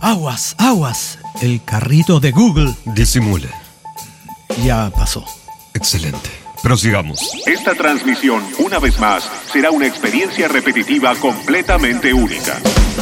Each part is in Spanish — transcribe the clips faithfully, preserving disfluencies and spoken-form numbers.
Aguas, aguas. El carrito de Google. Disimule. Ya pasó. Excelente. Prosigamos. Esta transmisión, una vez más, será una experiencia repetitiva completamente única.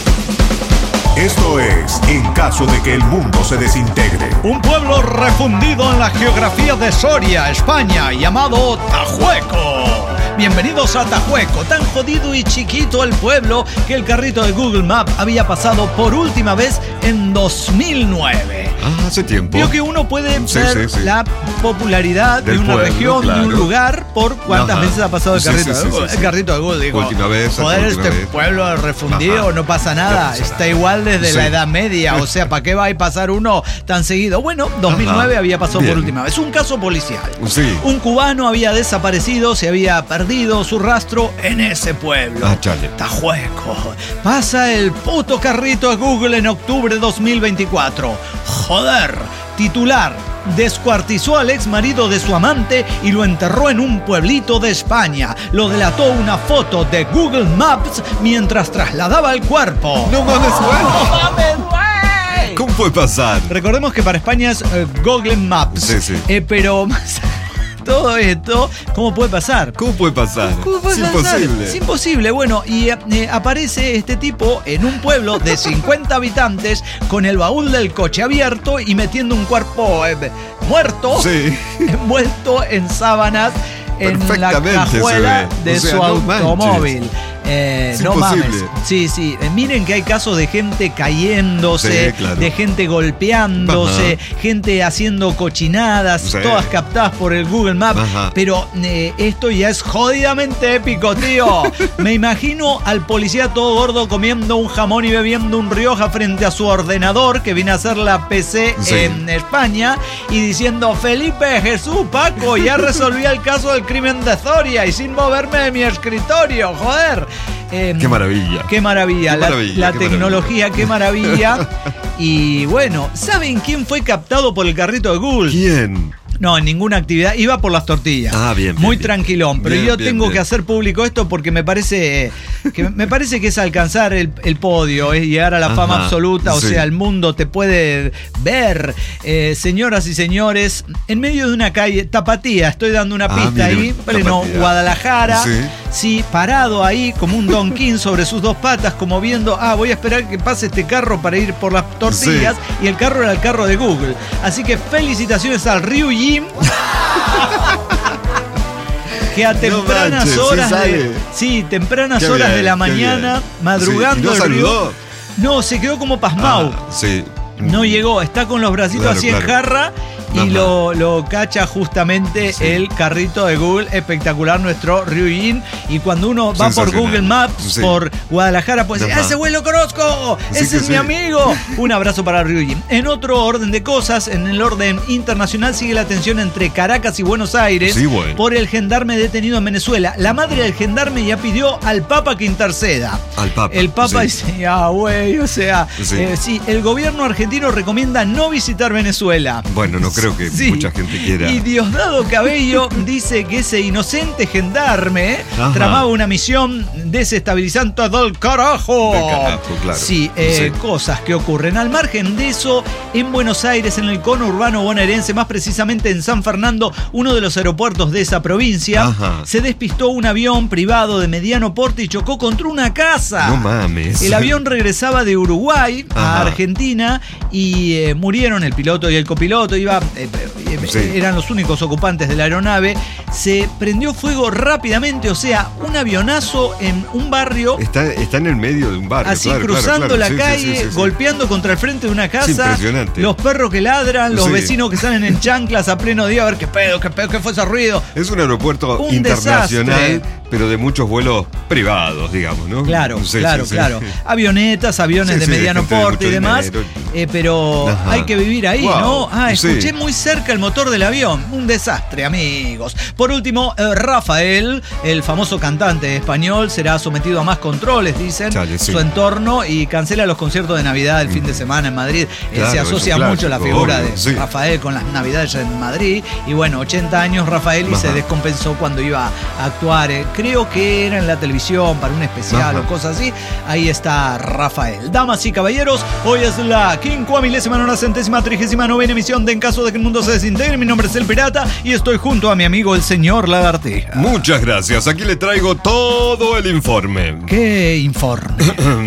Esto es En caso de que el mundo se desintegre. Un pueblo refundido en la geografía de Soria, España, llamado Tajueco. Bienvenidos a Tajueco, tan jodido y chiquito el pueblo que el carrito de Google Maps había pasado por última vez en dos mil nueve. Ah, hace tiempo. Vio que uno puede Sí, ver sí, sí. la popularidad Del de una pueblo, región, claro. de un lugar, por cuántas Ajá. veces ha pasado el Sí, carrito, sí, sí, de, sí, el sí. carrito de Google. Digo, Última vez, joder, última este vez. pueblo refundido, Ajá. no pasa nada, No pasa está nada. igual desde Sí. la Edad Media, o sea, ¿para qué va a pasar uno tan seguido? Bueno, dos mil nueve Ajá. había pasado Bien. por última vez. Un caso policial. Sí. Un cubano había desaparecido, se había perdido su rastro en ese pueblo. Ah, chale. Tajueco. Pasa el puto carrito a Google en octubre de dos mil veinticuatro. Joder. Titular. Descuartizó al ex marido de su amante y lo enterró en un pueblito de España. Lo delató una foto de Google Maps mientras trasladaba el cuerpo. No mames, bueno. ¡No mames, güey! ¿Cómo puede pasar? Recordemos que para España es eh, Google Maps. Sí, sí. Eh, pero todo esto, ¿cómo puede pasar? ¿Cómo puede pasar? ¿Cómo puede es pasar? imposible. Es imposible. Bueno, y eh, aparece este tipo en un pueblo de cincuenta habitantes con el baúl del coche abierto y metiendo un cuerpo eh, muerto, Sí. envuelto en sábanas en la Perfectamente se cajuela ve. de O sea, su no automóvil. manches. Eh, Es no imposible. mames. Sí, sí. Eh, miren que hay casos de gente cayéndose, Sí, claro. de gente golpeándose, Ajá. gente haciendo cochinadas, Sí. todas captadas por el Google Maps. Ajá. Pero eh, esto ya es jodidamente épico, tío. Me imagino al policía todo gordo comiendo un jamón y bebiendo un Rioja frente a su ordenador que viene a hacer la P C Sí. en España y diciendo: Felipe, Jesús, Paco, ya resolví el caso del crimen de Soria y sin moverme de mi escritorio, joder. Eh, Qué maravilla. Qué maravilla, Qué la, maravilla, la qué tecnología, qué maravilla. Y bueno, ¿saben quién fue captado por el carrito de Google? ¿Quién? No, en ninguna actividad. Iba por las tortillas. Ah, bien, bien, Muy bien. tranquilón. Pero Bien, yo bien, tengo bien. que hacer público esto porque me parece que me parece que es alcanzar el, el podio, es llegar a la Ajá, fama absoluta. O sí. sea, el mundo te puede ver. Eh, señoras y señores, en medio de una calle, Tapatía, estoy dando una Ah, pista mire, ahí, pleno Tapatía. Guadalajara. Sí. Sí, parado ahí como un donquín sobre sus dos patas, como viendo, ah, voy a esperar que pase este carro para ir por las tortillas. Y el carro era el carro de Google. Así que felicitaciones al Ryu Jim. Que a tempranas manches, horas sí de, sale. sí, tempranas Qué horas bien, de la qué mañana, bien. madrugando Sí, ¿y no el Ryu. saludó? No, se quedó como pasmado. Ah, sí. No llegó, está con los bracitos Claro, así en claro. jarra y Ajá. lo, lo cacha justamente Sí. el carrito de Google, espectacular nuestro Ryujin. Y cuando uno va por Sensacional. Google Maps, Sí. por Guadalajara, pues Ajá. ¡ah, ese güey lo conozco! Sí ¡Ese que es mi sí. amigo! Un abrazo para Ryujin. En otro orden de cosas, en el orden internacional, sigue la tensión entre Caracas y Buenos Aires Sí, bueno. por el gendarme detenido en Venezuela. La madre del gendarme ya pidió al Papa que interceda. Al Papa, El Papa sí. dice, ah, güey, o sea, Sí. eh, sí, el gobierno argentino recomienda no visitar Venezuela. Bueno, no creo que Sí. mucha gente quiera. Y Diosdado Cabello dice que ese inocente gendarme Ajá. tramaba una misión desestabilizante del carajo. Del carajo, claro. Sí, eh, Sí. cosas que ocurren. Al margen de eso, en Buenos Aires, en el cono urbano bonaerense, más precisamente en San Fernando, uno de los aeropuertos de esa provincia, Ajá. se despistó un avión privado de mediano porte y chocó contra una casa. No mames. El avión regresaba de Uruguay a Ajá. Argentina y eh, murieron el piloto y el copiloto. Iba, eh, eh, Sí. eran los únicos ocupantes de la aeronave. Se prendió fuego rápidamente, o sea, un avionazo en un barrio. Está, está en el medio de un barrio. Así claro, cruzando claro, claro. la Sí, sí, calle, sí, sí, sí. golpeando contra el frente de una casa. impresionante. Los perros que ladran, los Sí. vecinos que salen en chanclas a pleno día a ver qué pedo, qué pedo, qué fue ese ruido. Es un aeropuerto Un internacional, desastre. pero de muchos vuelos privados, digamos, ¿no? Claro, Sí, claro, sí, sí. claro. Avionetas, aviones Sí, de sí, mediano gente de porte y mucho demás. dinero. Eh, pero Ajá. hay que vivir ahí, Wow, ¿no? Ah, escuché sí. muy cerca el motor del avión. Un desastre, amigos. Por último, eh, Rafael, el famoso cantante español, será sometido a más controles, dicen, Chale, sí. su entorno, y cancela los conciertos de Navidad el fin de semana en Madrid. Eh, Claro, se es un asocia clásico, mucho la figura obvio, de sí. Rafael con las Navidades en Madrid. Y bueno, ochenta años Rafael, y Ajá. se descompensó cuando iba a actuar. eh, creo que era en la televisión para un especial Ajá. o cosas así. Ahí está Rafael. Damas y caballeros, hoy es la quincuamilésima nona centésima trigésima novena emisión de En Caso de que el Mundo se Desintegre. Mi nombre es El Pirata y estoy junto a mi amigo el señor Lagartija. Muchas gracias. Aquí le traigo todo el informe. ¿Qué informe?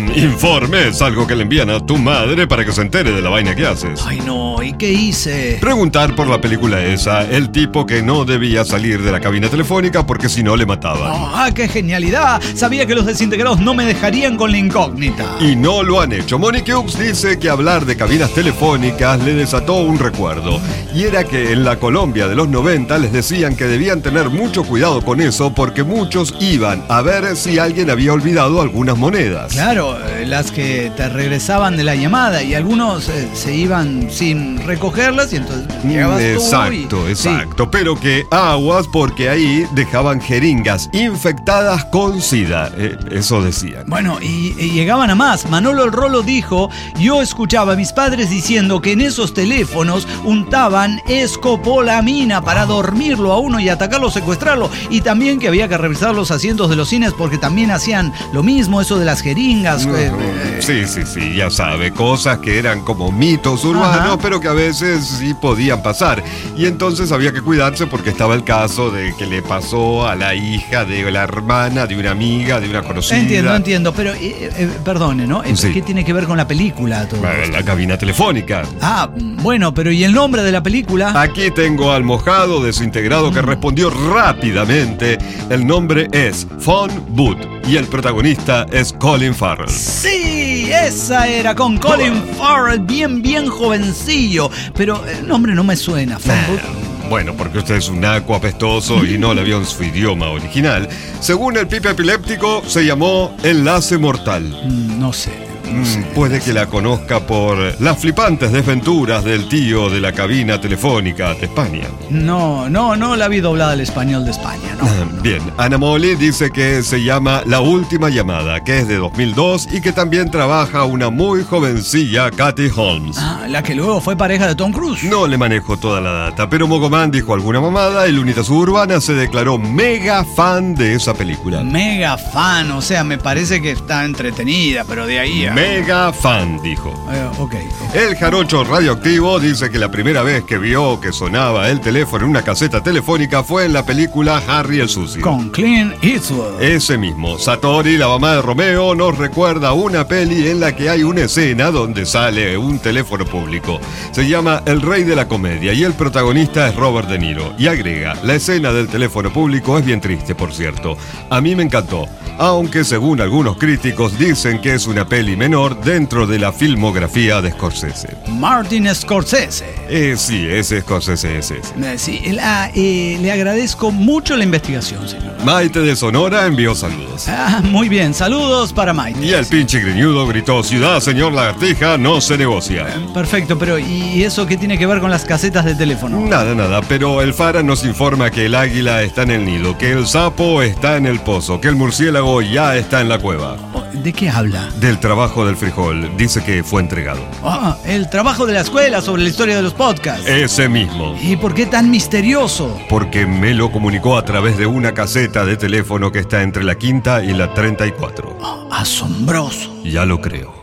Informe es algo que le envían a tu madre para que se entere de la vaina que haces. Ay no, ¿y qué hice? Preguntar por la película esa, el tipo que no debía salir de la cabina telefónica porque si no le mataban. ¡Ah, qué genialidad! Sabía que los desintegrados no me dejarían con la incógnita. Y no lo han hecho. Monique Hughes dice que hablar de cabinas telefónicas le desató un recuerdo. Y era que en la Colombia de los noventa les decían que debían tener mucho cuidado con eso porque muchos iban a ver si alguien había olvidado algunas monedas. Claro, eh, las que te regresaban de la llamada, y algunos eh, se iban sin recogerlas y entonces llegabas tú y- Exacto, Sí. exacto. Pero que aguas porque ahí dejaban jeringas infectadas con SIDA. Eh, eso decían. Bueno, y, y llegaban a más. Manolo el Rolo dijo: yo escuchaba a mis padres diciendo que en esos teléfonos untaban escopolamina para dormirlo a uno y atacarlo, secuestrarlo. Y también que había que revisar los asientos de los cines porque también hacían lo mismo, eso de las jeringas. eh, eh, Sí, sí, sí, ya sabe, cosas que eran como mitos urbanos, Ajá. pero que a veces sí podían pasar. Y entonces había que cuidarse porque estaba el caso de que le pasó a la hija de la hermana, de una amiga, de una conocida. Entiendo, entiendo, pero eh, eh, perdone, ¿no? Eh, Sí. ¿Qué tiene que ver con la película todo Bueno, esto? la cabina telefónica. Ah, bueno, pero ¿y el nombre de la película? Aquí tengo al mojado desintegrado que respondió rápidamente. El nombre es Phone Booth y el protagonista es Colin Farrell. Sí, esa era, con Colin Farrell, bien, bien jovencillo. Pero el nombre no me suena, Phone Booth. Bueno, porque usted es un naco apestoso y no la vio en su idioma original. Según el Pipe Epiléptico, se llamó Enlace Mortal. Mm, No sé. no sé. Mm, Puede que la conozca por las flipantes desventuras del tío de la cabina telefónica de España. No, no, no la vi doblada al español de España, no. Bien, Ana Moli dice que se llama La Última Llamada, que es de dos mil dos y que también trabaja una muy jovencilla Katy Holmes. Ah, la que luego fue pareja de Tom Cruise. No le manejo toda la data, pero Mogomán dijo alguna mamada y Lunita Suburbana se declaró mega fan de esa película. Mega fan, o sea, me parece que está entretenida, pero de ahí a... Mega fan, dijo. Eh, ok. El jarocho radioactivo dice que la primera vez que vio que sonaba el teléfono en una caseta telefónica fue en la película Harry el Sucio. Con Clint Eastwood. Ese mismo, Satori, la mamá de Romeo, nos recuerda una peli en la que hay una escena donde sale un teléfono público. Se llama El Rey de la Comedia y el protagonista es Robert De Niro. Y agrega, la escena del teléfono público es bien triste, por cierto. A mí me encantó, aunque según algunos críticos dicen que es una peli menor dentro de la filmografía de Scorsese. Martin Scorsese. Eh, sí, ese Scorsese es ese. Eh, Sí, la- eh, le agradezco mucho la investigación, señor. Maite de Sonora envió saludos. Ah, muy bien, saludos para Maite. Y el pinche griñudo gritó, ciudad, señor Lagartija, no se negocia. Perfecto, pero ¿y eso qué tiene que ver con las casetas de teléfono? Nada, nada, pero el Fara nos informa que el águila está en el nido, que el sapo está en el pozo, que el murciélago ya está en la cueva. ¿De qué habla? Del trabajo del frijol, dice que fue entregado. Ah, el trabajo de la escuela sobre la historia de los podcasts. Ese mismo. ¿Y por qué tan misterioso? Porque me lo comunicó a través de una caseta de teléfono que está entre la quinta y la treinta y cuatro. Ah, asombroso. Ya lo creo.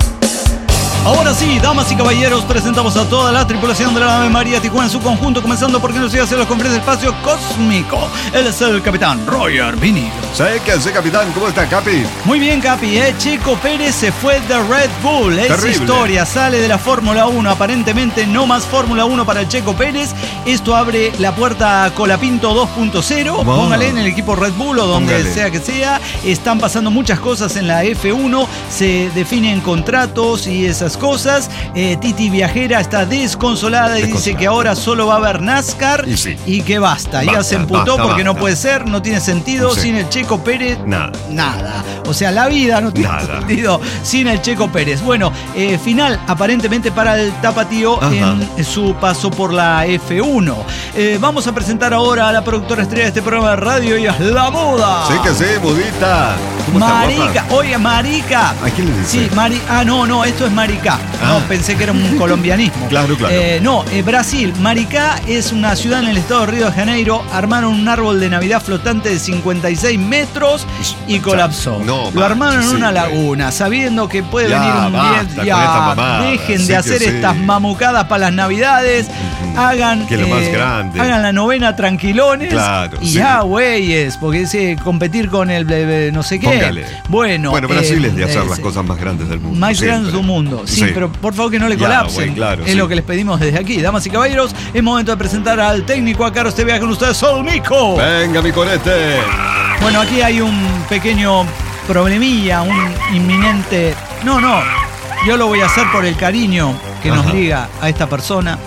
Ahora sí, damas y caballeros, presentamos a toda la tripulación de la nave María Tijuana en su conjunto, comenzando porque nos sigue hacia los confines del espacio cósmico. Él es el capitán Roger Vinilo. ¿Sabe qué hace, capitán? ¿Cómo está, Capi? Muy bien, Capi, ¿eh? Checo Pérez se fue de Red Bull. Es Terrible. historia, sale de la Fórmula uno. Aparentemente no más Fórmula uno para el Checo Pérez. Esto abre la puerta a Colapinto dos punto cero. Wow. Póngale en el equipo Red Bull o donde Póngale. sea que sea. Están pasando muchas cosas en la F uno. Se definen contratos y esas cosas. Eh, Titi Viajera está desconsolada y dice Desconsolada. que ahora solo va a haber NASCAR Y sí. y que basta. ya Basta, se emputó basta, porque no basta. puede ser, no tiene sentido. Sí. Sin el Checo Pérez, Nada. nada. O sea, la vida no tiene Nada. sentido sin el Checo Pérez. Bueno, eh, final aparentemente para el Tapatío Ajá. en su paso por la F uno. uno. Eh, vamos a presentar ahora a la productora estrella de este programa de radio, y es La Muda. Sí que sí, Mudita. ¿Cómo Marica, está, oye, Marica. ¿A quién le dice? Sí, Mari. Ah, no, no, esto es Maricá. Ah. No, pensé que era un colombianismo. Claro, claro. Eh, no, eh, Brasil. Maricá es una ciudad en el estado de Río de Janeiro. Armaron un árbol de Navidad flotante de cincuenta y seis metros y colapsó. No, Lo armaron en sí, una güey. laguna, sabiendo que puede Ya, venir un basta viento. con Ya, esta mamada. dejen Sí de que hacer sí. estas mamucadas para las Navidades. Ujú. Hagan, Que lo más grande. hagan la novena tranquilones. Claro, y sí. ya, güeyes, porque ese competir con el eh, no sé qué. Póngale. Bueno, Bueno, Brasil eh, es de hacer eh, las cosas más grandes del mundo. más siempre. grande de su mundo. Sí, Sí. pero por favor que no le Ya, colapsen. güey, claro, es sí. lo que les pedimos desde aquí. Damas y caballeros, es momento de presentar al técnico a cargo de este viaje con ustedes, Solmico. Venga, mi conete. Bueno, aquí hay un pequeño problemilla, un inminente. No, no. Yo lo voy a hacer por el cariño que nos Ajá. liga a esta persona.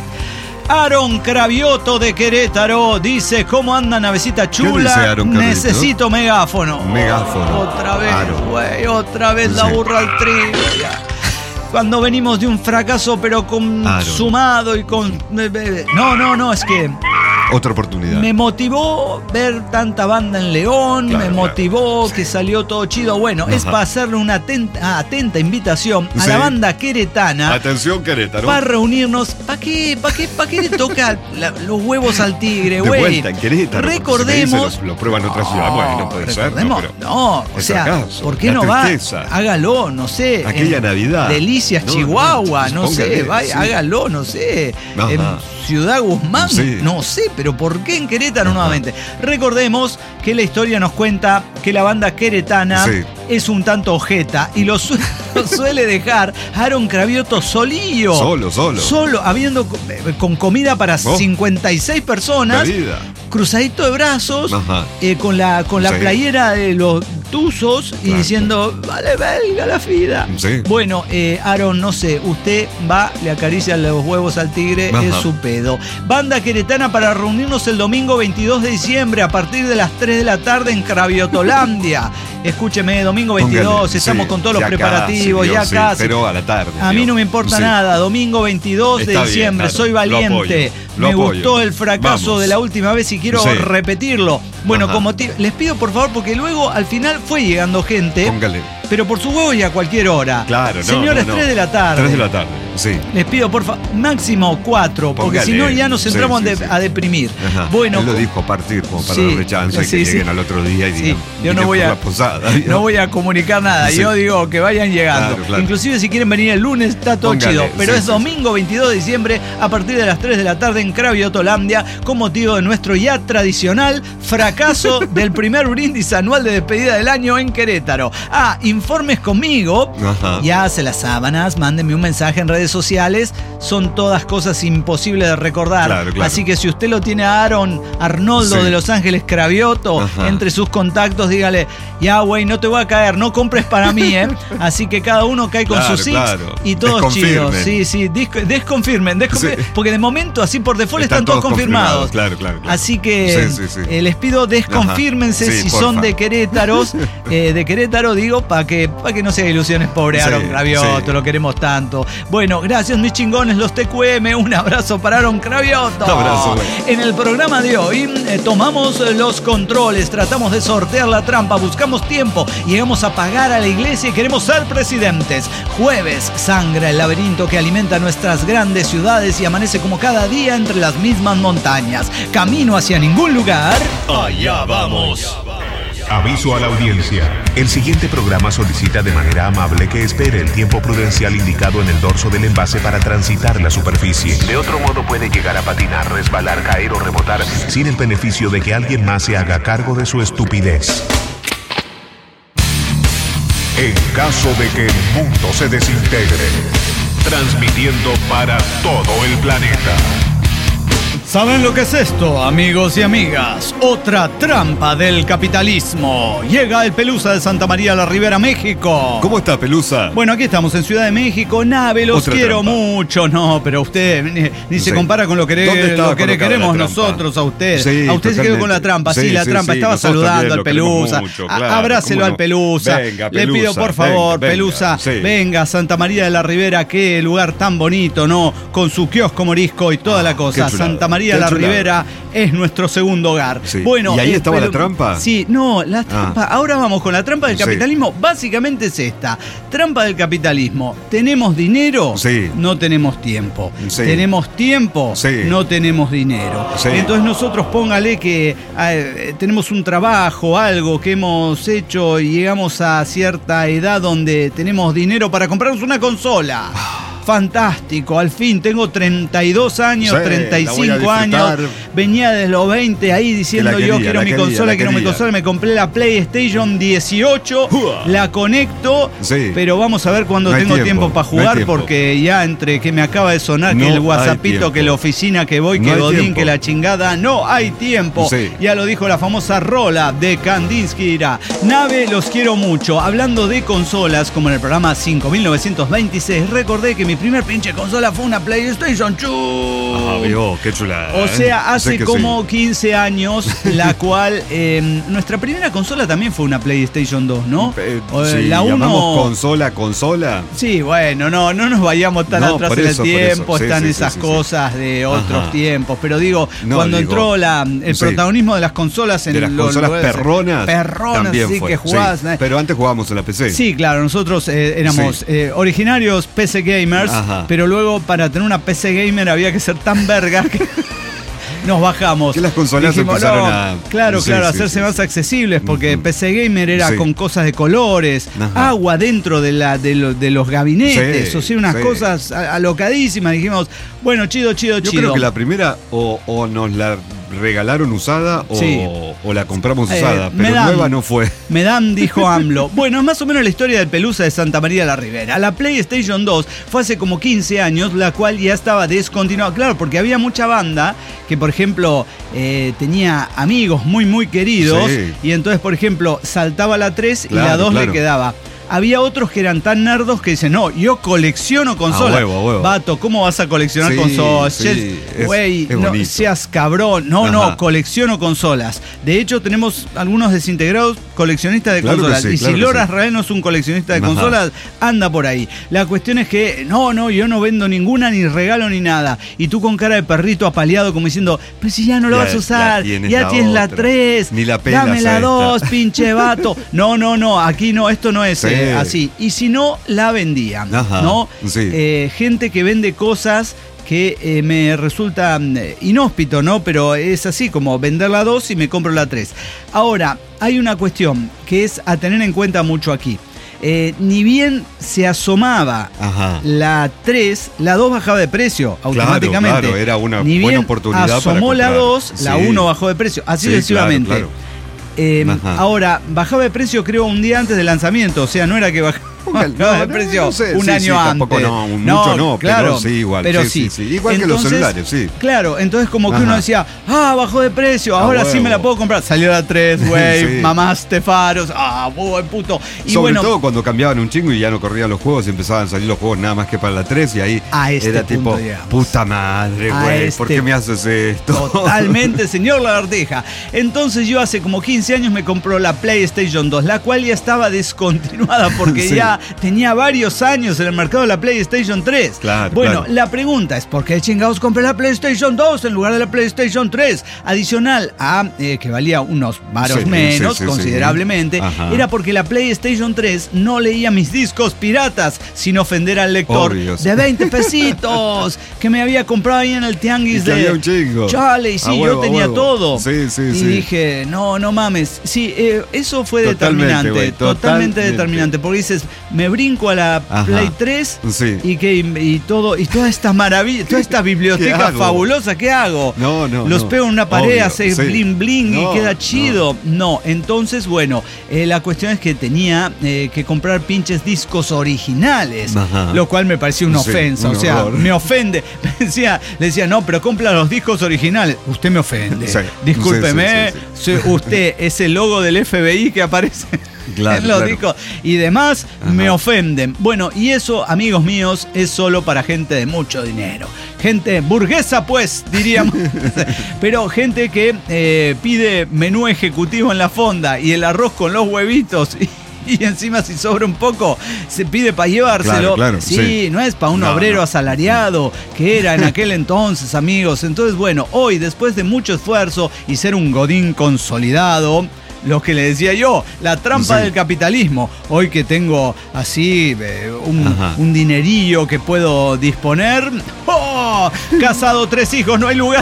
Aaron Cravioto de Querétaro dice: ¿cómo anda, navecita chula? dice Aaron Cravioto? Necesito megáfono. Megáfono. Otra vez, Aaron. güey, otra vez la Sí. burra al trigo. ya. Cuando venimos de un fracaso, pero consumado y con. No, no, no, es que Otra oportunidad. me motivó ver tanta banda en León, Claro, me claro. motivó que salió todo chido. Bueno, es Ajá. para hacerle una atenta, atenta invitación a Sí. la banda queretana. Atención, Querétaro. Para reunirnos, ¿para qué? ¿Para qué? ¿Para qué le toca la- los huevos al tigre, De güey? vuelta en Querétaro. porque Recordemos. si me dice, Lo, lo prueba en otra ciudad. Bueno, no puede ser. recordemos, No, pero no, o es sea, fracaso, ¿por qué la no tristeza. va? Hágalo, no sé. Aquella en Navidad. Delicias, No, Chihuahua, no, no, sé, póngale, vaya, sí. hágalo, no sé. Ajá. En Ciudad Guzmán, Sí. no sé, pero ¿por qué en Querétaro nuevamente? Recordemos que la historia nos cuenta que la banda queretana Sí. es un tanto ojeta y lo, su- lo suele dejar Aaron Cravioto solillo. Solo, solo. Solo, habiendo co- eh, con comida para Oh. cincuenta y seis personas, Bebida. cruzadito de brazos, Ajá. eh, con la, con la Sí. playera de los Tuzos y Claro. diciendo, vale, belga la vida. Sí. Bueno, eh, Aaron, no sé, usted va, le acaricia los huevos al tigre, Ajá. es su pedo. Banda queretana para reunirnos el domingo veintidós de diciembre a partir de las tres de la tarde en Craviotolandia. Escúcheme, domingo veintidós, Póngale, estamos sí, con todos los ya preparativos, casi, ya Dios, sí, casi. pero a la tarde. A mí Dios. no me importa Sí. nada. Domingo veintidós de Está bien, diciembre. Aaron. Soy Lo valiente. apoyo, lo Me apoyo. gustó el fracaso Vamos. de la última vez y quiero Sí. repetirlo. Bueno, Ajá. como ti- les pido por favor, porque luego al final fue llegando gente, Póngale. pero por su huevo y a cualquier hora. Claro, no. Señores, no, no. tres de la tarde. tres de la tarde, sí. Les pido por favor, máximo cuatro, porque Póngale. si no ya nos Sí, entramos sí, a de- sí. a deprimir. Ajá. Bueno, Él lo co- dijo a partir como para Sí, darle chance y sí, que sí. lleguen al otro día y Sí, digan, yo no "Vine voy por a- la posada". no voy a comunicar nada, Sí. yo digo que vayan llegando. Claro, claro. Inclusive si quieren venir el lunes está todo Póngale, chido, pero sí, es sí, domingo veintidós de diciembre a partir de las tres de la tarde en Craviotolandia con motivo de nuestro ya tradicional fracaso del primer brindis anual de despedida del año en Querétaro. Ah, informes conmigo, Ajá. ya hace las sábanas, mándenme un mensaje en redes sociales, son todas cosas imposibles de recordar. Claro, claro. Así que si usted lo tiene a Aaron Arnoldo Sí. de Los Ángeles Cravioto Ajá. entre sus contactos, dígale, ya güey, no te voy a caer, no compres para mí, ¿eh? Así que cada uno cae con Claro, sus six claro. y todos chidos. Desconfirmen. Sí, sí, disco- desconfirmen, desconfirmen, Sí. porque de momento así por default están, Están todos todos confirmados. confirmados, claro, claro, claro. Así que Sí, sí, sí. eh, les pido desconfírmense Ajá. Sí, si porfa. son de Querétaros, eh, de Querétaro digo, para que, pa' que no se haga ilusiones, pobre Sí, Aaron Cravioto, sí. lo queremos tanto. Bueno, gracias mis chingones, los T Q M, un abrazo para Aaron Cravioto. Un abrazo, güey. En el programa de hoy eh, tomamos eh, los controles, tratamos de sortear la trampa, buscamos tiempo, llegamos a pagar a la iglesia y queremos ser presidentes. Jueves, sangra el laberinto que alimenta nuestras grandes ciudades y amanece como cada día entre las mismas montañas. Camino hacia ningún lugar. Allá vamos. Aviso a la audiencia. El siguiente programa solicita de manera amable que espere el tiempo prudencial indicado en el dorso del envase para transitar la superficie. De otro modo puede llegar a patinar, resbalar, caer o rebotar sin el beneficio de que alguien más se haga cargo de su estupidez. En caso de que el mundo se desintegre, transmitiendo para todo el planeta. ¿Saben lo que es esto, amigos y amigas? Otra trampa del capitalismo. Llega el Pelusa de Santa María la Ribera, México. ¿Cómo está, Pelusa? Bueno, aquí estamos en Ciudad de México. Nave, los Otra quiero trampa. mucho. No, pero usted ni, ni se Sí. compara con lo que, ¿Dónde estaba lo que le colocada queremos la trampa? nosotros a usted. Sí, a usted se quedó totalmente. con la trampa. Sí, Sí, la sí, trampa. sí, Estaba nosotros saludando también al lo queremos Pelusa. mucho, A- claro, Abrácelo ¿cómo al no? Pelusa. Venga, Le pido, Pelusa, por favor, venga, Pelusa, venga, sí. venga a Santa María de la Ribera. Qué lugar tan bonito, ¿no? Con su kiosco morisco y toda la cosa. qué chulada. Santa María María Qué La chulada. Ribera es nuestro segundo hogar. Sí. Bueno, ¿Y ahí eh, estaba pero- la trampa? Sí, no, la trampa. Ah. Ahora vamos con la trampa del Sí. capitalismo. Básicamente es esta. Trampa del capitalismo. ¿Tenemos dinero? Sí. No tenemos tiempo. Sí. ¿Tenemos tiempo? Sí. No tenemos dinero. Sí. Entonces nosotros póngale que eh, tenemos un trabajo, algo que hemos hecho y llegamos a cierta edad donde tenemos dinero para comprarnos una consola. Fantástico, al fin tengo treinta y dos años, Sí, treinta y la voy a cinco años. disfrutar. Venía desde los veinte ahí diciendo Que la yo quería, quiero la mi quería, consola, la quiero mi quería. consola. Me compré la PlayStation dieciocho, Uah. la conecto, Sí. pero vamos a ver cuando No hay tengo tiempo, tiempo, para no hay jugar tiempo. porque ya entre que me acaba de sonar No que el hay WhatsAppito, tiempo. que la oficina que voy, No que hay Godín, tiempo. que la chingada, no hay tiempo. Sí. Ya lo dijo la famosa rola de Kandinsky. Era, Nave, los quiero mucho. Hablando de consolas, como en el programa cinco mil novecientos veintiséis, recordé que mi primer pinche consola fue una PlayStation dos. Ah, vio, qué chulada. O ¿eh? sea, hace Sé que como sí. quince años, la cual eh, nuestra primera consola también fue una PlayStation dos, ¿no? Eh, O, eh, sí, la llamamos uno. consola, consola. Sí, bueno, no, no nos vayamos tan No, atrás por en eso, el por eso. tiempo, Sí, están sí, esas sí, sí, cosas de otros Ajá. tiempos. Pero digo, No, cuando digo, entró la, el sí. protagonismo de las consolas en De las los consolas lugares- perronas. perronas, también sí, fue, que jugabas. sí. ¿eh? Pero antes jugábamos en la P C. Sí, claro, nosotros eh, éramos Sí. eh, originarios P C gamers, Ajá. pero luego para tener una P C gamer había que ser tan verga que nos bajamos. Que las consolas empezaron a- Claro, sí, claro, a sí, hacerse sí, más sí. accesibles, porque Ujú. P C gamer era Sí. con cosas de colores, Ajá. agua dentro de, la, de, lo- de los gabinetes, Sí, o sea, unas sí. cosas a- alocadísimas. Dijimos, bueno, chido, chido, Yo chido. creo que la primera o, o nos la regalaron usada o, Sí. o la compramos Eh, usada, me pero dan- nueva no fue. Medam dijo AMLO. Bueno, es más o menos la historia del Pelusa de Santa María la Ribera. La PlayStation dos fue hace como quince años, la cual ya estaba descontinuada. Claro, porque había mucha banda que, por ejemplo, eh, tenía amigos muy, muy queridos. Sí. Y entonces, por ejemplo, saltaba la tres y la Claro, dos claro. le quedaba. Había otros que eran tan nerdos que dicen, no, yo colecciono consolas. A huevo, a huevo. Vato, ¿cómo vas a coleccionar Sí, consolas? sí, Che, es- Güey, es no bonito. seas cabrón. No, Ajá. no, colecciono consolas. De hecho, tenemos algunos desintegrados coleccionistas de Claro que consolas. sí, y claro si que Lora sí. Israel no es un coleccionista de Ajá. consolas, anda por ahí. La cuestión es que, no, no, yo no vendo ninguna, ni regalo, ni nada. Y tú con cara de perrito apaleado, como diciendo, pero si ya no lo Ya- vas a ya usar, tienes ya la tienes la otra. tres, Ni la pelas dame a la esta. dos, pinche vato. No, no, no, aquí no, esto no es Sí. eh, así. Y si no, la vendían, Ajá, ¿no? sí. Eh, gente que vende cosas que eh, me resulta mm, inhóspito, ¿no? Pero es así, como vender la dos y me compro la tres. Ahora, hay una cuestión que es a tener en cuenta mucho aquí. Eh, ni bien se asomaba Ajá. la tres, la dos bajaba de precio automáticamente. claro, era una ni buena bien oportunidad para asomó la comprar. dos, la Sí. uno bajó de precio, así Sí, sucesivamente. claro, claro. Eh, Ajá. ahora, bajaba de precio creo un día antes del lanzamiento, o sea, no era que bajaba, bajaba de no, precio no sé, un sí, año sí, antes. tampoco no, un mucho no, pero sí, igual, Pero sí, sí, sí, sí. Igual que los celulares, sí. Claro, entonces como que Ajá. uno decía, ah, bajó de precio, A ahora sí huevo. me la puedo comprar. Salió la tres, güey, Sí. mamaste faros, ah, buen puto. Y Sobre bueno, todo cuando cambiaban un chingo y ya no corrían los juegos y empezaban a salir los juegos nada más que para la tres y ahí A este era punto tipo, llegamos. puta madre, A güey, este- ¿por qué me haces esto? Totalmente, señor Lagarteja. Entonces yo hace como quince años me compró la PlayStation dos, la cual ya estaba descontinuada porque Sí. ya tenía varios años en el mercado de la PlayStation tres. Claro, Bueno, claro. la pregunta es, ¿por qué chingados compré la PlayStation dos en lugar de la PlayStation tres? Adicional a eh, que valía unos varos Sí, menos, sí, sí, considerablemente, sí. Ajá. era porque la PlayStation tres no leía mis discos piratas sin ofender al lector Obvio, sí. de veinte pesitos que me había comprado ahí en el tianguis Y que de... había un chingo. Chale, y sí, A yo huevo, a tenía huevo. todo. Sí, sí, y sí. dije, no, no mames. Sí, eh, eso fue Totalmente, determinante. güey, totalmente, totalmente. determinante. Porque dices, me brinco a la Ajá. Play tres Sí. y que y todo, y toda esta maravilla, toda esta ¿Qué biblioteca hago? fabulosa, ¿qué hago? No, no, Los no. pego en una pared, Obvio, hace sí. bling bling No, y queda no. chido. No, entonces, bueno, eh, la cuestión es que tenía eh, que comprar pinches discos originales, Ajá. lo cual me pareció una Sí, ofensa. un O sea, horror. me ofende. Me decía, le decía, no, pero compra los discos originales. Usted me ofende. Sí. Discúlpeme, Sí, sí, sí, soy usted, ese logo del F B I que aparece. Claro, en los claro. discos y demás Ajá. me ofenden. Bueno, y eso, amigos míos, es solo para gente de mucho dinero. Gente burguesa, pues, diríamos. Pero gente que eh, pide menú ejecutivo en la fonda y el arroz con los huevitos y, y encima si sobra un poco, se pide para llevárselo. Claro, claro, sí, sí, no es para un no, obrero no. asalariado, que era en aquel entonces, amigos. Entonces, bueno, hoy, después de mucho esfuerzo y ser un godín consolidado, lo que le decía yo, la trampa Sí. del capitalismo. Hoy que tengo así eh, un, un dinerillo que puedo disponer. ¡Oh! Casado, tres hijos, no hay lugar.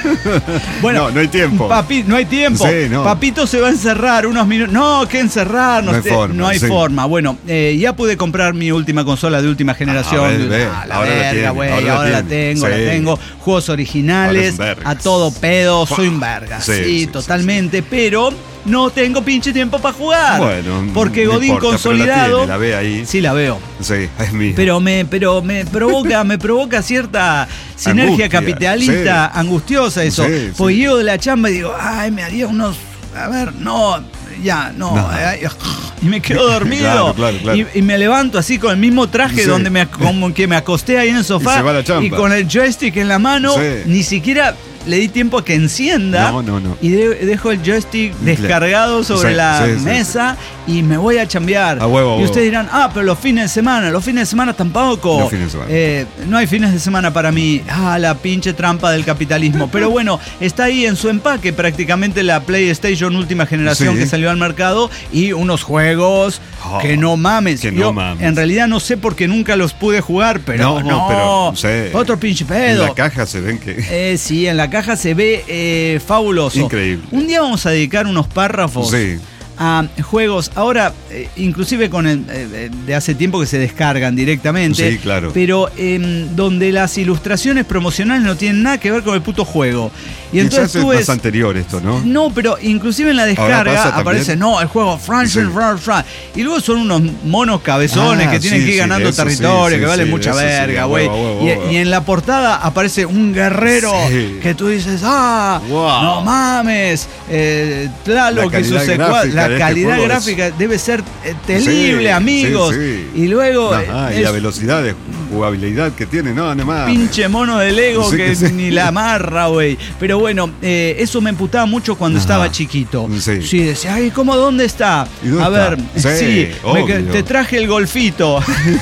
Bueno, No, no hay tiempo. Papi, no hay tiempo. Sí, no. Papito se va a encerrar unos minutos. No, que encerrar. No, No hay sé, forma, no hay sí. forma. Bueno, eh, ya pude comprar mi última consola de última generación. Ah, ve, ve. Ah, la Ahora la verga, tiene, güey. ahora Ahora, la la tiene. tengo, Sí. la tengo. Juegos originales, Ahora es un verga. a todo pedo. Soy un verga. Sí, Sí, sí, totalmente. Pero no tengo pinche tiempo para jugar. Bueno, porque no Godín importa, consolidado. pero la tiene, la ve ahí. Sí, la veo. Sí, es mía. Pero me, pero me provoca, me provoca cierta sinergia Angustia, capitalista, sí. angustiosa eso. Sí, Pues sí. llego de la chamba y digo, ay, me haría unos. A ver, no, ya, no. No. ay, y me quedo dormido. Claro, claro, claro. Y, y me levanto así con el mismo traje Sí. donde me, como que me acosté ahí en el sofá. Y se va a la chamba. Y con el joystick en la mano, Sí. ni siquiera le di tiempo a que encienda. No, no, no. Y de- dejo el joystick descargado sobre Sí, la sí, sí, mesa y me voy a chambear. A huevo, a y huevo. ustedes dirán, ah, pero los fines de semana, los fines de semana tampoco. Los fines de semana. Eh, no hay fines de semana para mí. Ah, la pinche trampa del capitalismo. Pero bueno, está ahí en su empaque prácticamente la PlayStation última generación Sí. que salió al mercado y unos juegos Oh, que no mames. que no Yo, mames. en realidad no sé por qué nunca los pude jugar, pero No, no, pero, sí. otro pinche En pedo. la caja se ven que. Eh, sí, en la caja se ve eh, fabuloso. Increíble. Un día vamos a dedicar unos párrafos Sí. a juegos, ahora eh, inclusive con el eh, de hace tiempo que se descargan directamente, Sí, claro. pero eh, donde las ilustraciones promocionales no tienen nada que ver con el puto juego. Y Quizás entonces es tú más ves... anterior esto, ¿no? No, pero inclusive en la descarga pasa también. aparece, no, el juego France Sí. France, France. Y luego son unos monos cabezones Ah, que tienen sí, que ir sí, ganando de eso sí, territorio, sí, que valen sí, mucha de eso sí, verga, a güey. huevo, a huevo, y, a huevo. y en la portada aparece un guerrero Sí. que tú dices, ah, Wow. no mames, eh, Tlaloc La y sus calidad secuaces. gráfica La de este calidad juego es- gráfica debe ser eh, terrible, Sí, amigos. sí, sí. Y luego Ajá, eh, y la es velocidad de jugabilidad que tiene, no, nada más. pinche mono de Lego Sí, que sí. ni la amarra, güey. Pero bueno, eh, eso me emputaba mucho cuando Ajá. estaba chiquito. Sí. decía, ay, ¿cómo dónde está? ¿Y dónde A está? ver, Sí, sí, me- obvio. te traje el golfito.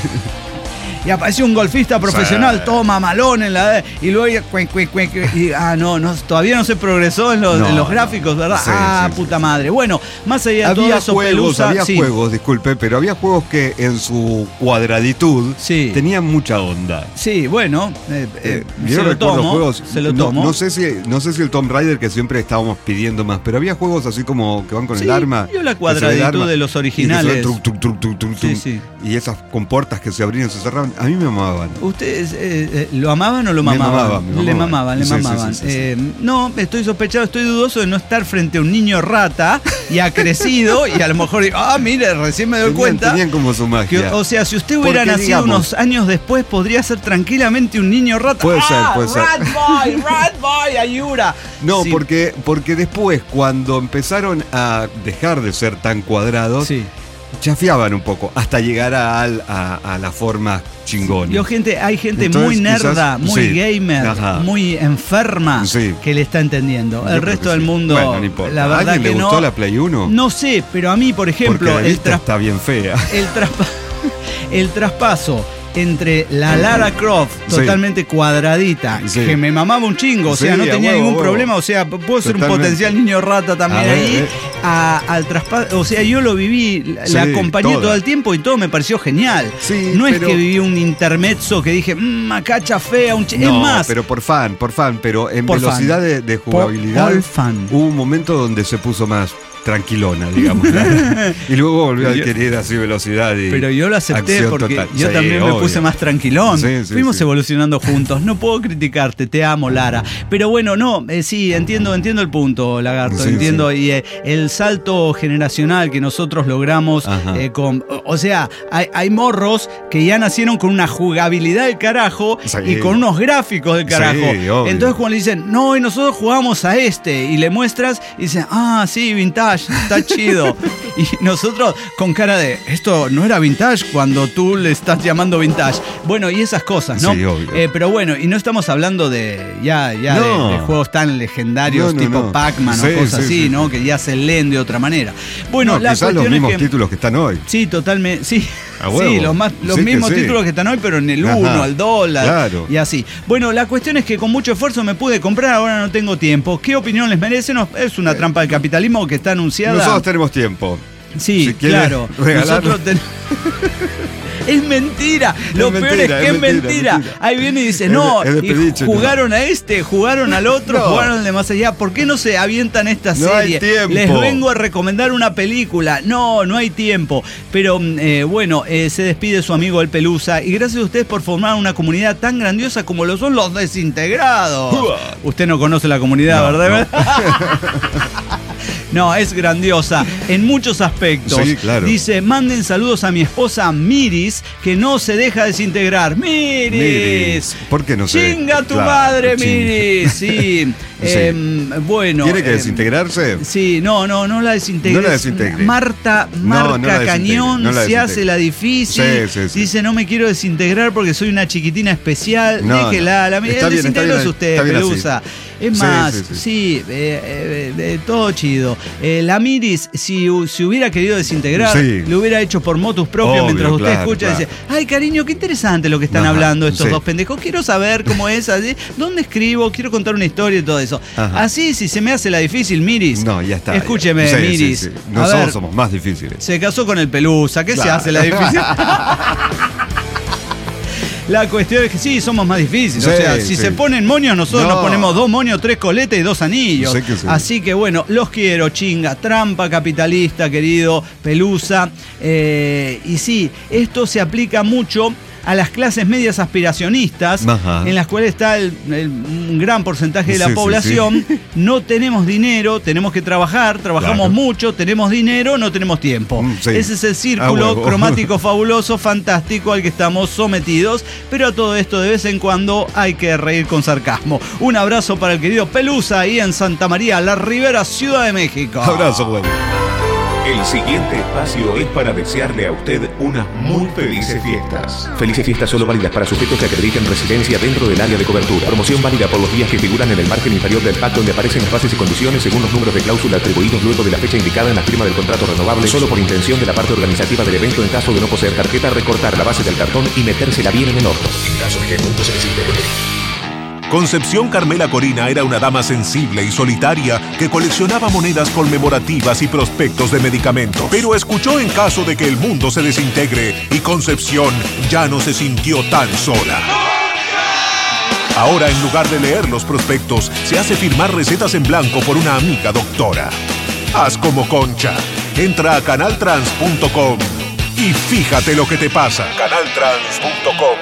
Y apareció un golfista profesional, Sí. todo mamalón en la... Y luego... ya, cuec, cuec, cuec, y, ah, no, no, todavía no se progresó en los, No, en los no. gráficos, ¿verdad? Sí, ah, sí, puta sí. madre. Bueno, más allá de todo Había eso, juegos, Pelusa... había sí. juegos, disculpe, pero había juegos que en su cuadraditud Sí. tenían mucha onda. Sí, bueno, eh, eh, Eh, yo se lo recuerdo tomo, juegos, se lo no, tomo. no sé si, no sé si el Tomb Raider que siempre estábamos pidiendo más, pero había juegos así como que van con Sí, el arma. yo la que se ve el cuadraditud arma, de los y que se ve originales. trum, trum, trum, trum, trum, Sí, trum, sí. Y esas compuertas que se abrían y se cerraban, a mí me amaban. ¿Ustedes eh, eh, lo amaban o lo Me mamaban? mamaban, me Le mamaban. mamaban, le Sí, sí, mamaban. sí, sí, sí. Eh, no, estoy sospechado, estoy dudoso de no estar frente a un niño rata y ha crecido y a lo mejor digo, ah, mire, recién me doy Tenían, cuenta. tenían como su que, magia. o sea, si usted hubiera Porque, nacido digamos, unos años después, podría ser tranquilamente un niño rata. Puede ¡Ah, ser, puede ser. Rat Boy, Rat Boy, ayuda. No, Sí. porque, porque después, cuando empezaron a dejar de ser tan cuadrados, Sí. chafiaban un poco, hasta llegar a, al- a, a la forma chingona. Yo, gente, hay gente Entonces, muy nerda, quizás- muy sí, gamer, ajá. muy enferma Sí. que le está entendiendo. Yo El creo resto que del sí. mundo, Bueno, no importa. la ¿A verdad alguien que le no. gustó la Play uno? No sé, pero a mí, por ejemplo, Porque la el, vista tras- está bien fea. el, traspa- el traspaso entre la Lara Croft Sí. totalmente cuadradita, Sí. que me mamaba un chingo, o sea, Sí, no a tenía huevo, ningún huevo. problema, o sea, puedo ser un Totalmente. potencial niño rata también A ver, ahí, eh. a- al traspaso, o sea, yo lo viví, la- Sí, la acompañé toda. todo el tiempo y todo me pareció genial. Sí, no es pero- que viví un intermezzo que dije, mmm, acá chafea, un ch-". No, es más, pero por fan, por fan, pero en Por velocidad fan. de, de jugabilidad Por fan. hubo un momento donde se puso más tranquilona, digamos. ¿no? Y luego volvió a Yo- adquirir así velocidad y pero yo lo acepté acción porque total. yo Sí, también me obvio. puse más tranquilón. Sí, sí, Fuimos sí. evolucionando juntos. No puedo criticarte, te amo, Lara. Pero bueno, no, eh, sí, entiendo, entiendo el punto, Lagarto. Sí, entiendo. sí. Y eh, el salto generacional que nosotros logramos Ajá. eh, con. O sea, hay, hay morros que ya nacieron con una jugabilidad del carajo Sí. y con unos gráficos del carajo. Sí, obvio. Entonces, cuando le dicen, no, y nosotros jugamos a este, y le muestras, y dicen, ah, sí, vintage. vintage, está chido. Y nosotros con cara de, esto no era vintage cuando tú le estás llamando vintage. Bueno, y esas cosas, ¿no? Sí, obvio. Eh, pero bueno, y no estamos hablando de ya, ya no. de, de juegos tan legendarios no, no, tipo no. Pac-Man sí, o cosas sí, así, sí. ¿no? Que ya se leen de otra manera. Bueno, no, la quizás cuestión los mismos es que, títulos que están hoy. Sí, totalmente, sí. A huevo. Sí, los, más, los Sí, mismos que sí. títulos que están hoy, pero en el Ajá. uno, al dólar Claro. y así. Bueno, la cuestión es que con mucho esfuerzo me pude comprar, ahora no tengo tiempo. ¿Qué opinión les merece? No, es una trampa del capitalismo que está anunciada. Nosotros tenemos tiempo. Sí, Si quieres claro. regalar- Nosotros ten- Es mentira. Lo Es peor mentira, es que es es mentira, mentira. mentira. Ahí viene y dice, Es de- no, es de y pediche, jugaron no. a este, jugaron al otro, No. jugaron al de más allá. ¿Por qué no se avientan esta No hay serie? tiempo. Les vengo a recomendar una película. No, no hay tiempo. Pero eh, bueno, eh, se despide su amigo El Pelusa. Y gracias a ustedes por formar una comunidad tan grandiosa como lo son los desintegrados. Uah. Usted no conoce la comunidad, No, ¿verdad? No, es grandiosa en muchos aspectos. Sí, claro. Dice, manden saludos a mi esposa Miris, que no se deja desintegrar. ¡Miris! Miris. ¿Por qué no sé? ¡Chinga tu Claro, madre, chinga. Miris! Sí. Sí. Em, bueno. ¿Tiene que em, desintegrarse? Sí, no, no, no la desintegre. No la desintegre. Marta, No, marca no la desintegre, cañón, no la se desintegre. hace la difícil. Sí, sí, sí. Dice, no me quiero desintegrar porque soy una chiquitina especial. No, Déjela, no. la Está el bien, está desintegro bien, es usted, está bien así. Pelusa. Es Sí, más, sí, sí, sí. eh, eh, eh, todo chido. Eh, la Miris, si, si hubiera querido desintegrar, Sí. lo hubiera hecho por motus propio. Obvio, mientras usted claro, escucha claro. y dice, ay, cariño, qué interesante lo que están Ajá, hablando estos sí. dos pendejos. Quiero saber cómo es, así, dónde escribo, quiero contar una historia y todo eso. Ajá. Así, si se me hace la difícil, Miris. No, ya está. Escúcheme, Sí, sí, Miris. sí. A Nosotros ver, somos más difíciles. se casó con el Pelusa, ¿qué se Claro. hace la difícil? La cuestión es que sí, somos más difíciles. Sí, o sea, si sí. se ponen moños, nosotros No. nos ponemos dos moños, tres coletas y dos anillos. Sé que sí. Así que bueno, los quiero, chinga. Trampa capitalista, querido Pelusa. Eh, y sí, esto se aplica mucho a las clases medias aspiracionistas, Ajá. en las cuales está el, el- un gran porcentaje de la Sí, sí, población. No tenemos dinero, tenemos que trabajar, trabajamos Claro. mucho, tenemos dinero, no tenemos tiempo. Mm, sí. Ese es el A círculo huevo. cromático fabuloso, fantástico al que estamos sometidos, pero a todo esto de vez en cuando hay que reír con sarcasmo. Un abrazo para el querido Pelusa ahí en Santa María, La Ribera, Ciudad de México. Abrazo, güey. El siguiente espacio es para desearle a usted unas muy felices fiestas. Felices fiestas solo válidas para sujetos que acrediten residencia dentro del área de cobertura. Promoción válida por los días que figuran en el margen inferior del pack donde aparecen las bases y condiciones según los números de cláusula atribuidos luego de la fecha indicada en la firma del contrato renovable, solo por intención de la parte organizativa del evento. En caso de no poseer tarjeta, recortar la base del cartón y metérsela bien en el orto. En caso de que el punto se necesite. Concepción Carmela Corina era una dama sensible y solitaria que coleccionaba monedas conmemorativas y prospectos de medicamentos. Pero escuchó en caso de que el mundo se desintegre y Concepción ya no se sintió tan sola. Ahora, en lugar de leer los prospectos, se hace firmar recetas en blanco por una amiga doctora. Haz como Concha. Entra a canal trans punto com y fíjate lo que te pasa. canal trans punto com.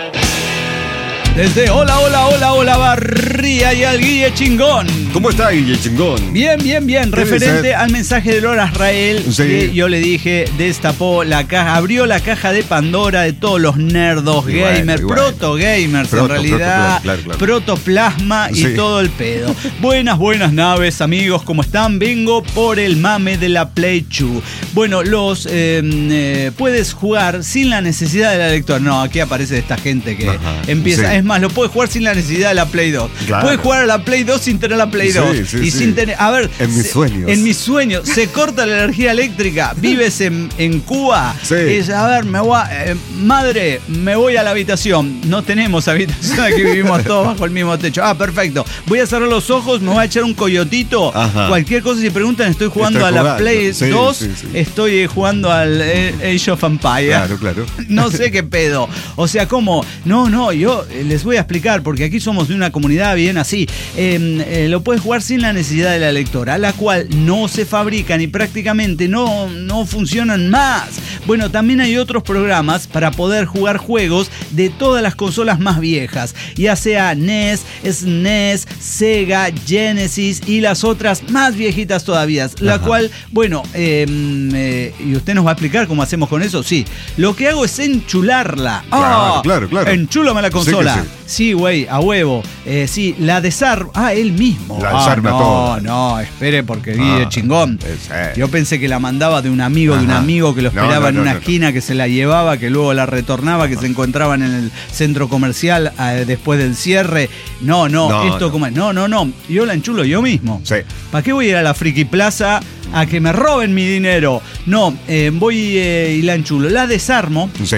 Desde hola, hola, hola, hola, Barría y al Guille Chingón. ¿Cómo está, Guille Chingón? Bien, bien, bien. ¿Qué Referente dice? al mensaje de Lora Israel, Sí. que yo le dije, destapó la caja, abrió la caja de Pandora de todos los nerdos Y bueno, gamers, y bueno. proto gamers Proto, en realidad, proto, claro, claro. protoplasma y Sí. todo el pedo. Buenas, buenas naves, amigos, ¿cómo están? Vengo por el mame de la Play dos. Bueno, los eh, eh, puedes jugar sin la necesidad de la lectora. No, aquí aparece esta gente que Ajá, empieza. sí. Es más, lo puedes jugar sin la necesidad de la Play dos. Claro. Puedes jugar a la Play dos sin tener la Play Sí, dos. sí, y sí. sin tener. A ver. En mis se- sueños. En mis sueños. Se corta la energía eléctrica. Vives en, en Cuba. Sí. Y dices, a ver, me voy a- eh, madre, me voy a la habitación. No tenemos habitación, aquí vivimos todos bajo el mismo techo. Ah, perfecto. Voy a cerrar los ojos, me voy a echar un coyotito. Ajá. Cualquier cosa, si preguntan, estoy jugando Estoy a la jugando. Play Sí, dos. sí, sí. Estoy jugando al eh, Age of Empires. Claro, claro. No sé qué pedo. O sea, ¿cómo? No, no, yo eh, les voy a explicar, porque aquí somos de una comunidad bien así. Eh, eh, lo puedes jugar sin la necesidad de la lectora, la cual no se fabrican y prácticamente no, no funcionan más. Bueno, también hay otros programas para poder jugar juegos de todas las consolas más viejas, ya sea N E S, S N E S, Sega, Genesis y las otras más viejitas todavía. La Ajá. cual, bueno, eh, eh, y usted nos va a explicar cómo hacemos con eso. Sí, lo que hago es enchularla. Claro, ¡Ah! claro, claro. Enchúlame la consola. Sí Ah, sí, güey, a huevo. Eh, sí, la desarma. Ah, él mismo. La ah, desarma no, todo. No, espere, porque Guille Ah, chingón. es, eh. Yo pensé que la mandaba de un amigo, Ajá. de un amigo que lo No, esperaba no, en no, una no, esquina, que se la llevaba, que luego la retornaba, que se encontraban en el centro comercial eh, después del cierre. No, no, No, esto no. como es. No, no, no. Yo la enchulo yo mismo. Sí. ¿Para qué voy a ir a la Friki Plaza a que me roben mi dinero? No, eh, voy eh, y la enchulo. La desarmo. Sí.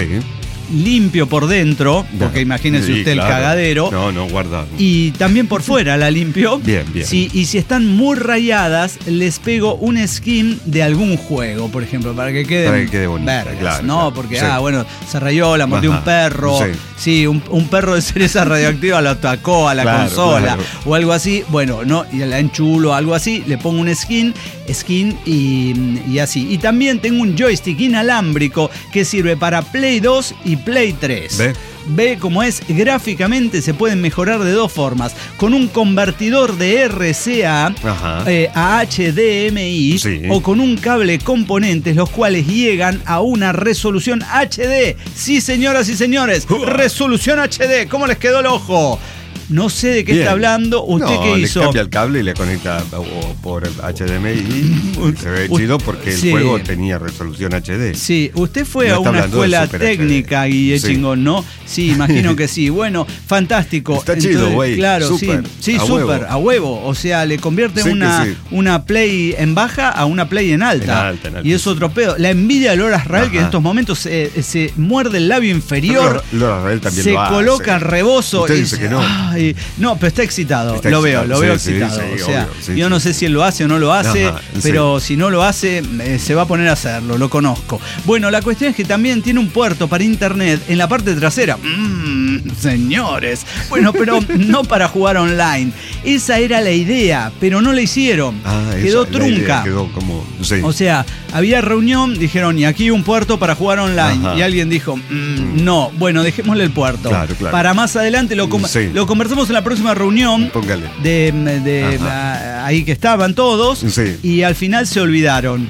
Limpio por dentro, porque Bien. imagínese Sí, usted el claro. cagadero. No, no, guarda. Y también por fuera la limpio. Bien, bien. Sí, y si están muy rayadas, les pego un skin de algún juego, por ejemplo, para que queden Para que quede bonita, vergas, claro, ¿no? claro. Porque, Sí. ah, bueno, se rayó, la mordió Ajá. un perro. Sí. Sí, un, un perro de cereza radioactiva lo atacó a la Claro, consola. claro. O algo así. Bueno, no, y la enchulo, algo así, le pongo un skin, skin y, y así. Y también tengo un joystick inalámbrico que sirve para Play dos y Play tres. ¿Ve? Ve cómo es, gráficamente se pueden mejorar de dos formas. Con un convertidor de R C A Ajá. eh, a H D M I Sí. o con un cable componentes, los cuales llegan a una resolución H D. Sí, señoras y señores, resolución H D. ¿Cómo les quedó el ojo? No sé de qué Bien. está hablando. ¿Usted no, qué le hizo? cambia el cable y le conecta o por el H D M I. Se ve U- chido porque el sí. juego tenía resolución H D. Sí, usted fue No a está una hablando de escuela Super técnica, H D. Guille Sí. Chingón, ¿no? Sí, imagino que sí. Bueno, fantástico. Está chido, güey. Claro, Súper. sí. Sí, A súper, huevo. a huevo. O sea, le convierte Sí que una, sí. una play en baja a una play en alta. En alta, en alta, y es sí. otro pedo. La envidia de Lora Israel, que en Ajá. estos momentos se, se muerde el labio inferior. Pero Lora Israel también se lo hace. coloca al rebozo. Usted y dice dice, que no. "Ay". No, pero está excitado. Está lo veo, excitado, lo veo sí, sí, excitado. sí, o sea, obvio, sí, yo sí. no sé si él lo hace o no lo hace, Ajá, sí. pero si no lo hace, eh, se va a poner a hacerlo, lo conozco. Bueno, la cuestión es que también tiene un puerto para internet en la parte trasera. Mmm, señores. Bueno, pero no para jugar online. Esa era la idea, pero no la hicieron. Ah, quedó esa, la idea trunca. Quedó como. Sí. O sea, había reunión, dijeron, y aquí un puerto para jugar online. Ajá. Y alguien dijo, "Mm, no, bueno, dejémosle el puerto. Claro, claro. Para más adelante lo, com- Sí. lo conversamos en la próxima reunión. Póngale. De, de- a- ahí que estaban todos. Sí. Y al final se olvidaron.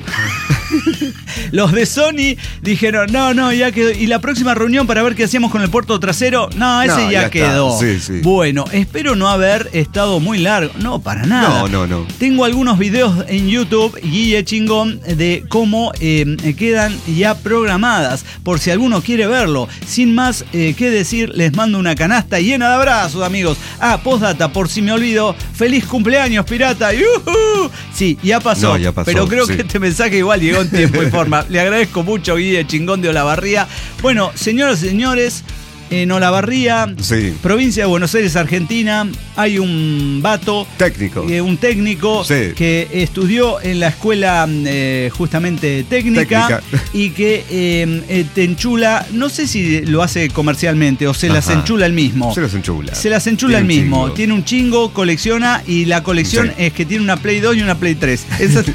Los de Sony dijeron, no, no, ya quedó. Y la próxima reunión para ver qué hacíamos con el puerto trasero, no, ese No, ya, ya está. quedó. Sí, sí. Bueno, espero no haber estado muy largo. No, para nada. No, no, no. Tengo algunos videos en YouTube, Guille Chingón, de cómo eh, quedan ya programadas, por si alguno quiere verlo. Sin más eh, que decir, les mando una canasta llena de abrazos, amigos. Ah, postdata, por si me olvido, feliz cumpleaños, pirata. ¡Yujú! Sí, ya pasó. No, ya pasó, Pero creo sí. que este mensaje igual llegó en tiempo y forma. Le agradezco mucho, Guille Chingón de Olavarría. Bueno, señoras y señores, en Olavarría, Sí. provincia de Buenos Aires, Argentina, hay un vato, Técnico. eh, un técnico Sí. que estudió en la escuela eh, justamente técnica, Técnica. y que eh, eh, te enchula, no sé si lo hace comercialmente o se las Ajá. enchula él mismo. Se las enchula. Se las enchula él Tiene un mismo. chingo. Tiene un chingo, colecciona y la colección Sí. es que tiene una Play dos y una Play tres. Esa-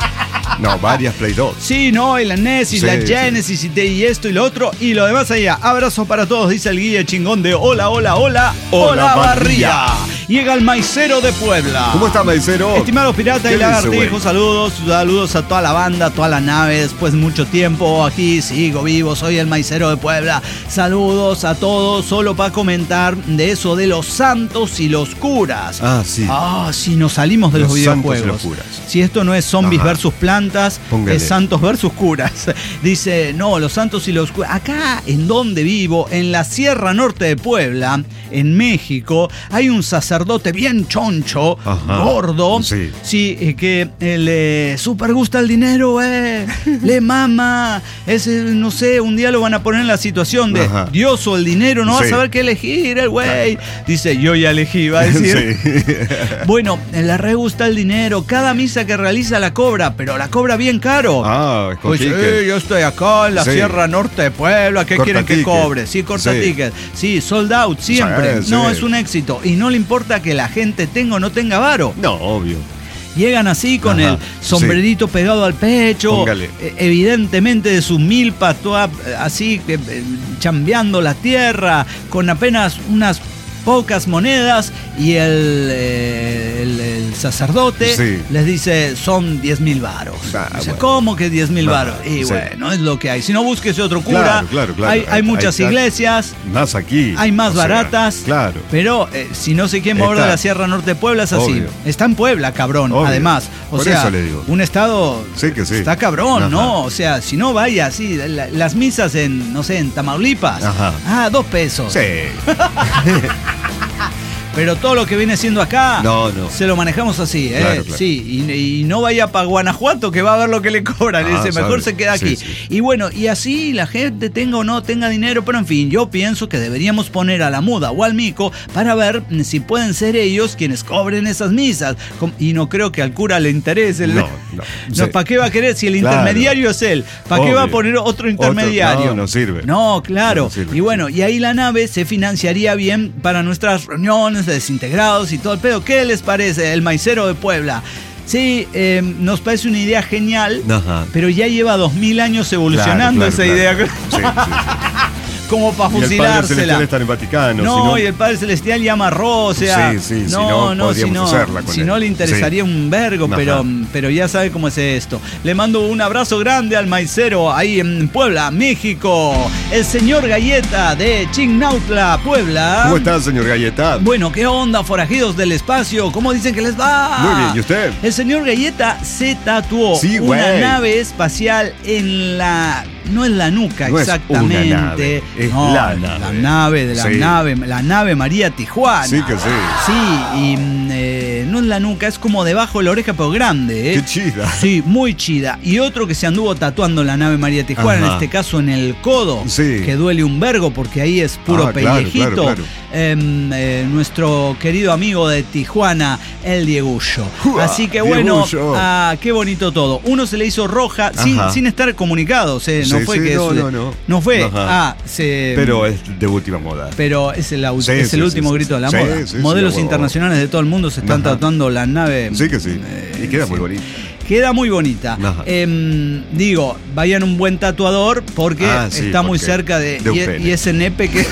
No, varias Play dos. Sí, no, y la Nesis, Sí, la sí. Genesis y, te- y esto y lo otro y lo demás allá. Abrazo para todos, dice el Guille Chingón de Hola, Hola, Hola, Hola, Olavarría. Llega el maicero de Puebla. ¿Cómo está, Maicero? Estimados piratas ¿Qué y dice, lagartijos, güey? saludos, saludos a toda la banda, a toda la nave. Después de mucho tiempo aquí sigo vivo, soy el maicero de Puebla. Saludos a todos, solo para comentar de eso de los santos y los curas. Ah, sí. Ah, sí, nos salimos de los, Los santos y videojuegos. los curas. Si esto no es zombies Ajá. versus plantas, Póngale. es santos versus curas. Dice, no, los santos y los curas. Acá, en donde vivo, en la Sierra Norte de Puebla, en México, hay un sacerdote bien choncho, Ajá. gordo. Sí. Sí, eh, que eh, le super gusta el dinero, eh. Le mama. Ese, no sé, un día lo van a poner en la situación de Ajá. Dios o el dinero, no va a Sí. saber qué elegir el güey. Dice, yo ya elegí, va a decir. Sí. Bueno, le re gusta el dinero. Cada misa que realiza la cobra, pero la cobra bien caro. Ah, es con Pues, ticket. eh, yo estoy acá en la Sí. Sierra Norte de Puebla. ¿Qué Corta quieren que ticket. cobre? Sí, corta Sí. ticket. Sí, sold out siempre. Sí, No, sí. es un éxito. Y no le importa que la gente tenga o no tenga varo. No, obvio. Llegan así con Ajá, el sombrerito pegado al pecho, Póngale. eh, evidentemente de sus milpas, toda eh, así, eh, eh, chambeando la tierra, con apenas unas pocas monedas y el, eh, el, el sacerdote Sí. les dice, son diez mil varos. Ah, Dice, bueno. ¿cómo que diez mil varos? Ah, Y sí. bueno, es lo que hay. Si no, búsquese otro cura. Claro, claro, claro. Hay, hay muchas Hay- iglesias. Más aquí. Hay más o sea, baratas, claro. pero eh, si no se quiere mover Está. de la Sierra Norte de Puebla es así. Obvio. Está en Puebla, cabrón, Obvio. además. O Por sea, eso le digo. un estado Sí que sí. está cabrón, Ajá. ¿no? O sea, si no vaya así, la- las misas en, no sé, en Tamaulipas. Ajá. Ah, dos pesos. Sí. Pero todo lo que viene siendo acá, No, no. se lo manejamos así, ¿eh? Claro, claro. Sí, y, y no vaya para Guanajuato que va a ver lo que le cobran. Ah, Dice, mejor sabe. se queda aquí. Sí, sí. Y bueno, y así la gente tenga o no tenga dinero, pero en fin, yo pienso que deberíamos poner a la muda o al mico para ver si pueden ser ellos quienes cobren esas misas. Com- Y no creo que al cura le interese. el- No, no. No, Sí. ¿para qué va a querer si el Claro. intermediario es él? ¿Para qué Obvio. va a poner otro intermediario? no, no sirve. No, claro. No sirve. Y bueno, y ahí la nave se financiaría bien para nuestras reuniones de desintegrados y todo el pedo. ¿Qué les parece? El maicero de Puebla. Sí, eh, nos parece una idea genial, Ajá. pero ya lleva dos mil años evolucionando Claro, claro, esa idea. claro. Sí, sí. Como para Y el Padre Celestial fusilársela. está en el Vaticano. No, si no, y el Padre Celestial ya amarró, o sea, Sí, sí, si no, no, no, si podríamos no, hacerla con si él. no le interesaría Sí. un vergo, Ajá. pero, pero ya sabe cómo es esto. Le mando un abrazo grande al maicero ahí en Puebla, México. El señor Galleta de Chignautla, Puebla. ¿Cómo está, señor Galleta? Bueno, ¿qué onda, forajidos del espacio? ¿Cómo dicen que les va? Muy bien, ¿y usted? El señor Galleta se tatuó Sí, una güey. nave espacial en la... No en la nuca, No es exactamente. una nave, es No, la nave. La nave de la Sí. nave, la nave María Tijuana. Sí que sí. Sí, y mm, eh, no en la nuca, es como debajo de la oreja, pero grande, ¿eh? Qué chida. Sí, muy chida. Y otro que se anduvo tatuando la nave María Tijuana, en Ajá. este caso en el codo, Sí. que duele un vergo porque ahí es puro Ah, claro, pellejito. claro, claro. Em, eh, nuestro querido amigo de Tijuana, el Diegullo. Uah, Así que bueno, Diegullo. ah, qué bonito todo. Uno se le hizo roja sin, Ajá. sin estar comunicados, ¿eh? No Sí, fue sí, que no, es- no, no. no fue. Ajá. Ah, se. Pero es de última moda. Pero es el, au- Sí, es sí, el sí, último sí, grito de la sí, moda. sí, sí, Modelos a huevo. internacionales de todo el mundo se están Ajá. tatuando la nave. Sí que sí. eh, Y queda sí. muy bonito. Queda muy bonita. Ajá. Em, digo, vayan un buen tatuador porque Ah, sí, está muy porque cerca de. de un y, pene. y ese nepe que.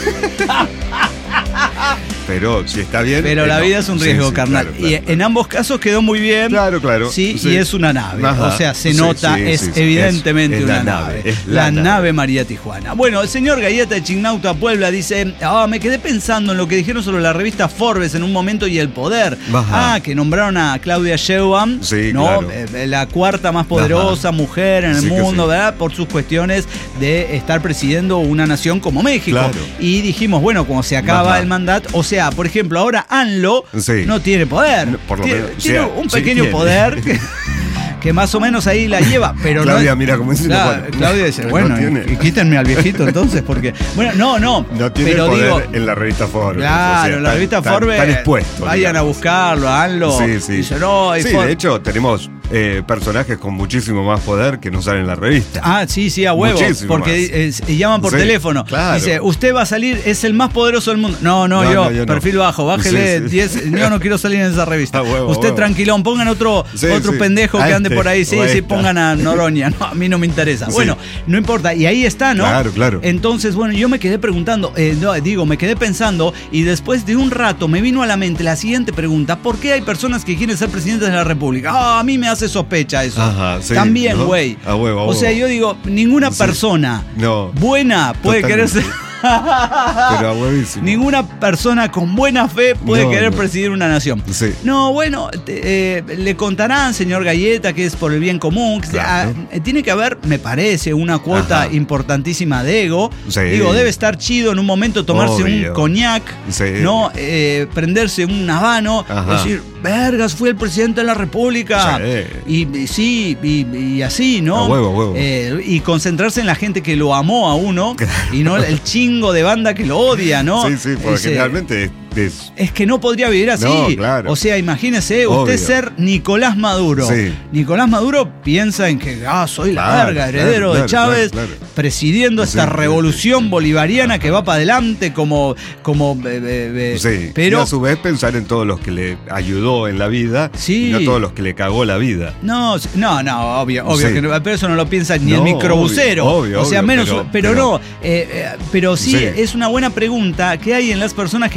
Pero si está bien. Pero eh, la no. vida es un Sí, riesgo, sí, carnal. claro, y claro, en ambos casos quedó muy bien. Claro, claro. Sí, Sí. y es una nave. Ajá. O sea, se Sí, nota, sí, es sí, sí. evidentemente Es- es una la nave. nave, es La, la nave. nave. María Tijuana. Bueno, el señor Galleta de Chignauta Puebla dice: ah, me quedé pensando en lo que dijeron sobre la revista Forbes en un momento y el poder. Ajá. Ah, que nombraron a Claudia Sheinbaum, Sí, ¿no? claro. Eh, la cuarta más poderosa Ajá. mujer en el Sí que mundo, sí. ¿verdad? Por sus cuestiones de estar presidiendo una nación como México. Claro. Y dijimos, bueno, como se acaba Ajá. el mandato, o sea, por ejemplo, ahora ANLO Sí. no tiene poder. No, por lo tiene menos, tiene o sea, un sí pequeño tiene. poder que, que más o menos ahí la lleva, pero Claudia, no. mira cómo dice, Claro, bueno, Claudia dice, no bueno, tiene. y, y quítenme al viejito entonces, porque. Bueno, no, no. No tiene pero poder digo. en la revista Forbes. Claro, o sea, en la tan- revista tan- Forbes. Tan expuesto. Vayan a digamos. buscarlo, a ANLO. Sí, sí. Dice, no, hay sí, For- de hecho, tenemos eh, personajes con muchísimo más poder que no salen en la revista. Ah, sí, sí, a huevo. Muchísimo Porque más. eh, llaman por Sí, teléfono. claro. Dice, usted va a salir, es el más poderoso del mundo. No, no, No, yo, no, yo no. perfil bajo, bájele Sí, sí. diez. Yo no quiero salir en esa revista. A huevo, usted a huevo. tranquilón, pongan otro, Sí, otro sí. pendejo A que ande este, por ahí. Sí, o sí, esta. pongan a Noroña. No, a mí no me interesa. Sí. Bueno, no importa. Y ahí está, ¿no? Claro, claro. Entonces, bueno, yo me quedé preguntando, eh, no, digo, me quedé pensando y después de un rato me vino a la mente la siguiente pregunta. ¿Por qué hay personas que quieren ser presidentes de la República? Ah, a mí me hace sospecha eso. Ajá, sí, También, ¿no? güey. A huevo, a O sea, huevo. yo digo, ninguna Sí. persona No. buena puede querer Totalmente. ser. Pero a huevísimo. Ninguna persona con buena fe puede No, querer no. presidir una nación. Sí. No, bueno, te- eh, le contarán, señor Galleta, que es por el bien común. que Claro. ah, eh, tiene que haber, me parece, una cuota Ajá. importantísima de ego. Sí. Digo, debe estar chido en un momento tomarse Obvio. un coñac, Sí. no Eh, prenderse un habano, Ajá. decir, vergas, fui el presidente de la República. Sí. Y, y sí, y, y así, ¿no? A huevo, a huevo. Eh, y concentrarse en la gente que lo amó a uno y no el chingo de banda que lo odia, ¿no? Sí, sí, porque Ese- generalmente es, es- es que no podría vivir así. No, claro. O sea, imagínese, Obvio. usted ser Nicolás Maduro. Sí. Nicolás Maduro piensa en que, ah, soy la Claro, verga, claro, heredero claro, de Chávez, claro, claro. presidiendo esta Sí, sí, revolución sí, sí. bolivariana que va para adelante como... como eh, eh, eh, sí. pero... Y a su vez pensar en todos los que le ayudó en la vida Sí. y no todos los que le cagó la vida. No, no, no, obvio, obvio Sí. que no, pero eso no lo piensa ni No, el microbusero. obvio, o sea, obvio, menos, pero- pero, pero- no, eh, eh, pero sí, Sí. es una buena pregunta que hay en las personas que quieren presidir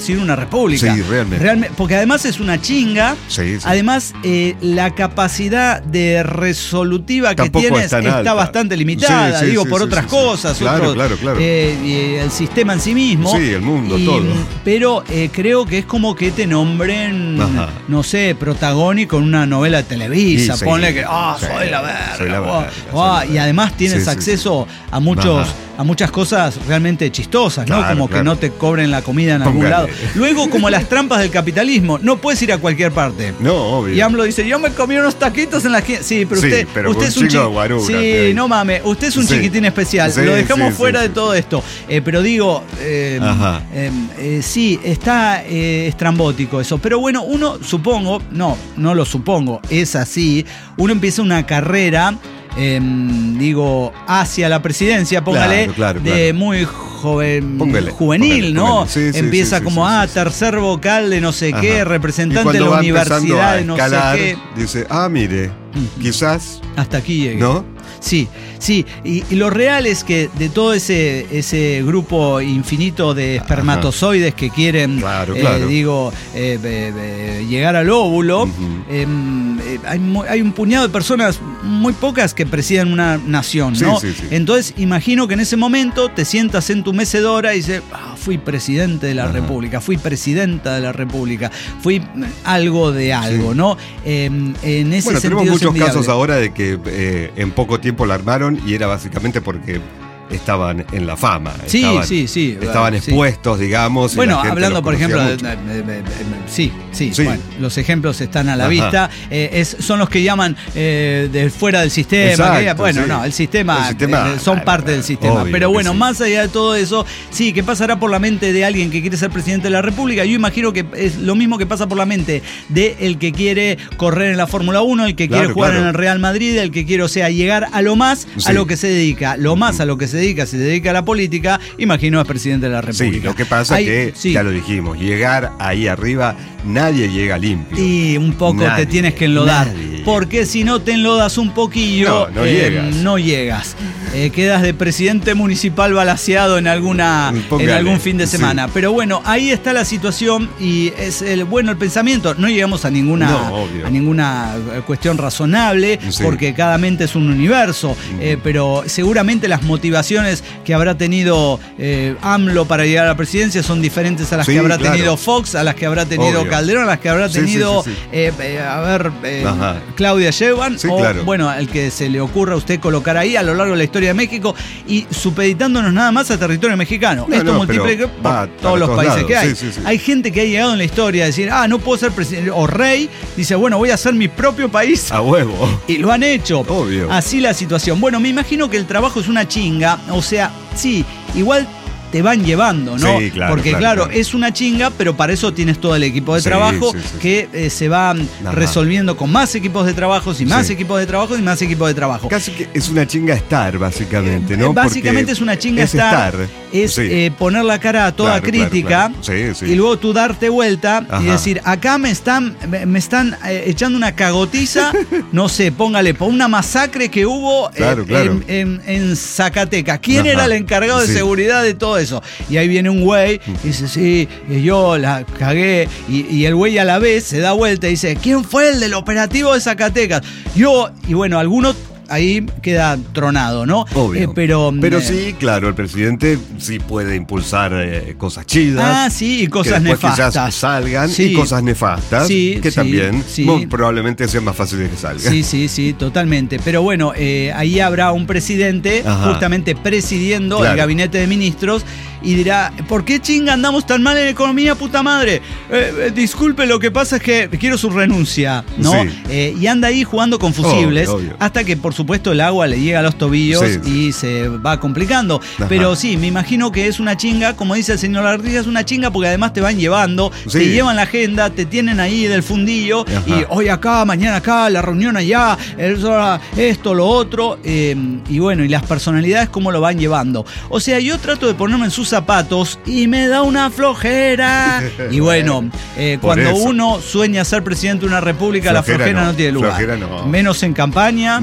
conducir una república. Sí, realmente. Realme- porque además es una chinga. Sí, sí. Además, eh, la capacidad de resolutiva Tampoco que tienes es tan está alta. bastante limitada, Sí, sí, digo, sí, por sí, otras sí, sí. cosas. Claro, otros, claro, claro. eh, y el sistema en sí mismo. Sí, el mundo, Y, todo. Pero eh, creo que es como que te nombren, Ajá. no sé, protagónico en una novela de Televisa. Sí, sí. Ponle que, ah, Sí, soy la verga. soy la oh, verga, oh, soy la y verga. además tienes Sí, sí, acceso a muchos... Ajá. a muchas cosas realmente chistosas, ¿no? Claro, Como claro. que no te cobren la comida en algún Póngale. lado. Luego, como las trampas del capitalismo, no puedes ir a cualquier parte. No, obvio. Y AMLO dice, yo me comí unos taquitos en la esquina. Sí, pero Sí, usted, pero usted con es un chingo de chi- guarura, Sí, sí. no mames, usted es un Sí. chiquitín especial. Sí, Lo dejamos sí, fuera sí, de sí. todo esto. Eh, pero digo, eh, Ajá. eh, eh, sí, está eh, estrambótico eso. Pero bueno, uno supongo, no, no lo supongo, es así. Uno empieza una carrera. Eh, digo, hacia la presidencia, póngale, Claro, claro, de claro. muy joven, Póngale, juvenil, póngale, ¿no? póngale. Sí, sí, Empieza sí, sí, como, sí, ah, sí, sí. tercer vocal de no sé qué, Ajá. Y representante de cuando la va empezando universidad a de no sé escalar, qué. dice, ah, mire, Ujú. quizás, Hasta aquí llegué. ¿no? Sí, sí. Y, y lo real es que de todo ese, ese grupo infinito de espermatozoides que quieren, Claro, eh, claro. digo, eh, be- be- llegar al óvulo, Ujú. eh, eh, hay, mu- hay un puñado de personas, muy pocas, que presiden una nación, Sí, ¿no? sí, sí. Entonces, imagino que en ese momento te sientas en tu mecedora y dices, ah, fui presidente de la Ajá. República, fui presidenta de la República, fui mm, algo de algo, Sí. ¿no? Eh, en ese Bueno, sentido tenemos es muchos envidiable. casos ahora de que eh, en poco tiempo la armaron y era básicamente porque estaban en la fama. Sí, estaban, sí, sí. Estaban Sí. expuestos, digamos. y Bueno, la gente hablando los por conocía ejemplo, de, mucho. de- de- de- de- sí, sí, Sí. bueno, los ejemplos están a la Ajá. vista. Eh, es, son los que llaman eh, de fuera del sistema. Exacto, que- bueno, sí. no, el sistema, El sistema, eh, son bueno, parte del sistema. obvio Pero que bueno, sí. más allá de todo eso, sí, ¿qué pasará por la mente de alguien que quiere ser presidente de la República? Yo imagino que es lo mismo que pasa por la mente de el que quiere correr en la Fórmula uno, el que Claro, quiere jugar claro. en el Real Madrid, el que quiere, o sea, llegar a lo más a Sí. lo que se dedica. Lo más a lo que se dedica, se dedica a la política, imagino es presidente de la República. Sí, lo que pasa Hay- que, sí. ya lo dijimos, llegar ahí arriba, nadie llega limpio. Y un poco Nadie, te tienes que enlodar. nadie. Porque si no te enlodas un poquillo, No, no llegas. no llegas. Eh, quedas de presidente municipal balaseado en alguna Póngale, en algún fin de sí. semana. Pero bueno, ahí está la situación y es el bueno el pensamiento. No llegamos a ninguna, No, obvio. a ninguna eh, cuestión razonable, Sí. porque cada mente es un universo. Eh, pero seguramente las motivaciones que habrá tenido eh, AMLO para llegar a la presidencia son diferentes a las Sí, que habrá claro. tenido Fox, a las que habrá tenido Obvio. Calderón, a las que habrá Sí, sí, tenido sí, sí. eh, eh, a ver, eh, Ajá. Claudia Sheinbaum, Sí, o claro. bueno, el que se le ocurra a usted colocar ahí a lo largo de la historia de México y supeditándonos nada más a territorio mexicano. No, Esto no, multiplica pero por va todos para los todos países lados. que hay. Sí, sí, sí. Hay gente que ha llegado en la historia a decir, ah, no puedo ser presidente o rey, dice, bueno, voy a hacer mi propio país. A huevo. Y lo han hecho. Obvio. Así la situación. Bueno, me imagino que el trabajo es una chinga. O sea, sí, igual te van llevando, ¿no? Sí, claro, Porque claro, claro, claro. es una chinga, pero para eso tienes todo el equipo de Sí, trabajo sí, sí, que eh, se va Ajá. resolviendo con más equipos de trabajo y más Sí. equipos de trabajo y más equipos de trabajo. Casi que es una chinga estar, básicamente, ¿no? Eh, Básicamente Porque es una chinga es estar, es Sí. eh, poner la cara a toda Claro, claro, crítica claro. Sí, sí. y luego tú darte vuelta y Ajá. decir, acá me están, me, me están eh, echando una cagotiza, no sé, póngale, por una masacre que hubo eh, Claro, claro. En, en- en Zacatecas. ¿Quién Ajá. era el encargado de Sí. seguridad de todo eso? Y ahí viene un güey y dice, sí, eh, yo la cagué. Y, y el güey a la vez se da vuelta y dice, ¿quién fue el del operativo de Zacatecas? Yo, y bueno, algunos ahí queda tronado, ¿no? Obvio. Eh, pero Pero eh, sí, claro, el presidente sí puede impulsar eh, cosas chidas. Ah, sí, y cosas que después nefastas. quizás salgan Sí. y cosas nefastas Sí, que sí, también sí. muy probablemente sean más fáciles que salgan. Sí, sí, sí, totalmente. Pero bueno, eh, ahí habrá un presidente Ajá. justamente presidiendo Claro. el gabinete de ministros y dirá, ¿por qué chinga andamos tan mal en economía, puta madre? Eh, eh, disculpe, lo que pasa es que quiero su renuncia, ¿no? Sí. Eh, y anda ahí jugando con fusibles Obvio, obvio. hasta que, por supuesto, el agua le llega a los tobillos Sí. y se va complicando. Ajá. Pero sí, me imagino que es una chinga, como dice el señor García, es una chinga porque además te van llevando, Sí. te llevan la agenda, te tienen ahí del fundillo Ajá. y hoy acá, mañana acá, la reunión allá, eso, esto, lo otro, eh, y bueno, y las personalidades cómo lo van llevando. O sea, yo trato de ponerme en sus zapatos y me da una flojera. Y bueno, eh, Por cuando eso. uno sueña ser presidente de una república, la Flojera flojera no, no, tiene lugar. flojera no. Menos en campaña, No, menos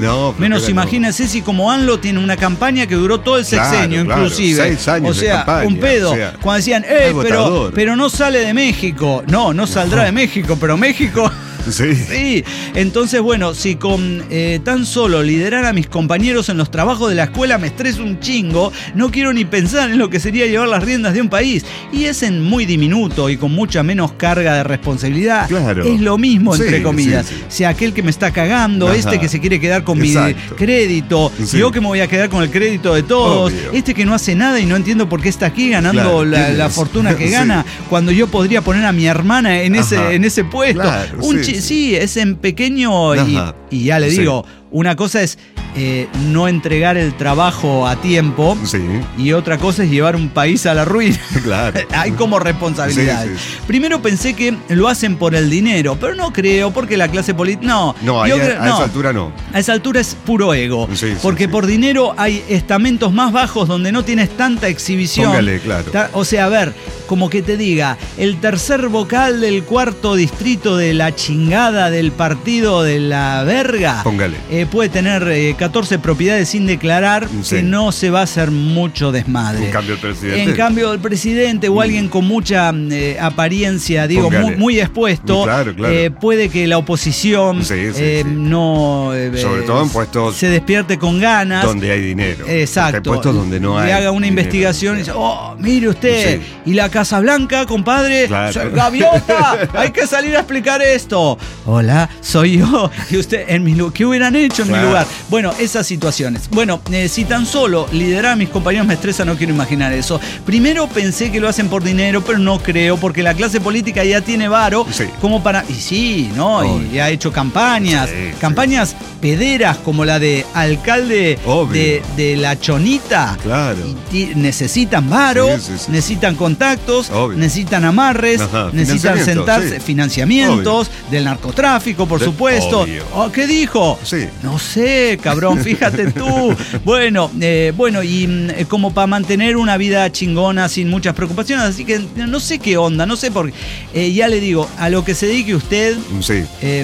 Menos que imagínense si como ANLO tiene una campaña que duró todo el sexenio, claro, inclusive. Claro, seis años o sea, de campaña, un pedo. O sea, cuando decían, eh, pero, agotador. pero no sale de México. No, no saldrá de México, pero México... Sí. Sí, entonces bueno, si con eh, tan solo liderar a mis compañeros en los trabajos de la escuela me estreso un chingo, no quiero ni pensar en lo que sería llevar las riendas de un país. Y es en muy diminuto y con mucha menos carga de responsabilidad. Claro. Es lo mismo, entre Sí, comillas. sí, sí. Si aquel que me está cagando, Ajá. este que se quiere quedar con Exacto. mi crédito, Sí. yo que me voy a quedar con el crédito de todos, Obvio. este que no hace nada y no entiendo por qué está aquí ganando Claro, la, ¿quién la es? fortuna que Sí. gana, cuando yo podría poner a mi hermana en ese, Ajá. en ese puesto. Claro, Un sí, chi- sí. sí, es en pequeño y, Ajá. y ya le Sí. digo, una cosa es eh, no entregar el trabajo a tiempo Sí, y otra cosa es llevar un país a la ruina. claro. Hay como responsabilidades. Sí, sí, sí. Primero pensé que lo hacen por el dinero, pero no creo, porque la clase política... No, No, ahí yo a, creo- a no. esa altura no. A esa altura es puro ego. Sí, sí, porque sí. por dinero hay estamentos más bajos donde no tienes tanta exhibición. Póngale, claro. Ta- O sea, a ver, como que te diga, el tercer vocal del cuarto distrito de la chingada del partido de la verga. Póngale. eh, puede tener eh, catorce propiedades sin declarar, Sí. que no se va a hacer mucho desmadre. En cambio, el presidente. En cambio, el presidente o alguien con mucha eh, apariencia, digo, Póngale. muy, muy expuesto, Claro, claro. eh, puede que la oposición Sí, sí, eh, sí. no eh, Sobre todo en puestos se despierte con ganas. donde hay dinero. Exacto. Hay puestos donde no hay. Le haga una dinero. investigación y dice, oh, mire usted, Sí. y la Casa Blanca, compadre, Claro. soy gaviota, hay que salir a explicar esto. Hola, soy yo. Y usted, en mi lu- ¿qué hubieran hecho en Claro. mi lugar? Bueno, esas situaciones. Bueno, eh, si tan solo liderar a mis compañeros me estresa, no quiero imaginar eso. Primero pensé que lo hacen por dinero, pero no creo, porque la clase política ya tiene varo Sí. como para... Y sí, ¿no? Obvio. Y ha hecho campañas, Sí, sí. campañas pederas como la de alcalde Obvio. de, de La Chonita. Claro. Y ti- necesitan varo, Sí, sí, sí. necesitan contactos, Obvio. necesitan amarres, Ajá, necesitan financiamiento, sentarse, sí. financiamientos del narcotráfico, por De- supuesto. obvio. Oh, ¿qué dijo? Sí. No sé, cabrón, fíjate tú. Bueno, eh, bueno, y mm, eh, como para mantener una vida chingona sin muchas preocupaciones, así que no sé qué onda, no sé por qué. Eh, ya le digo, a lo que se dedique usted, Sí. eh,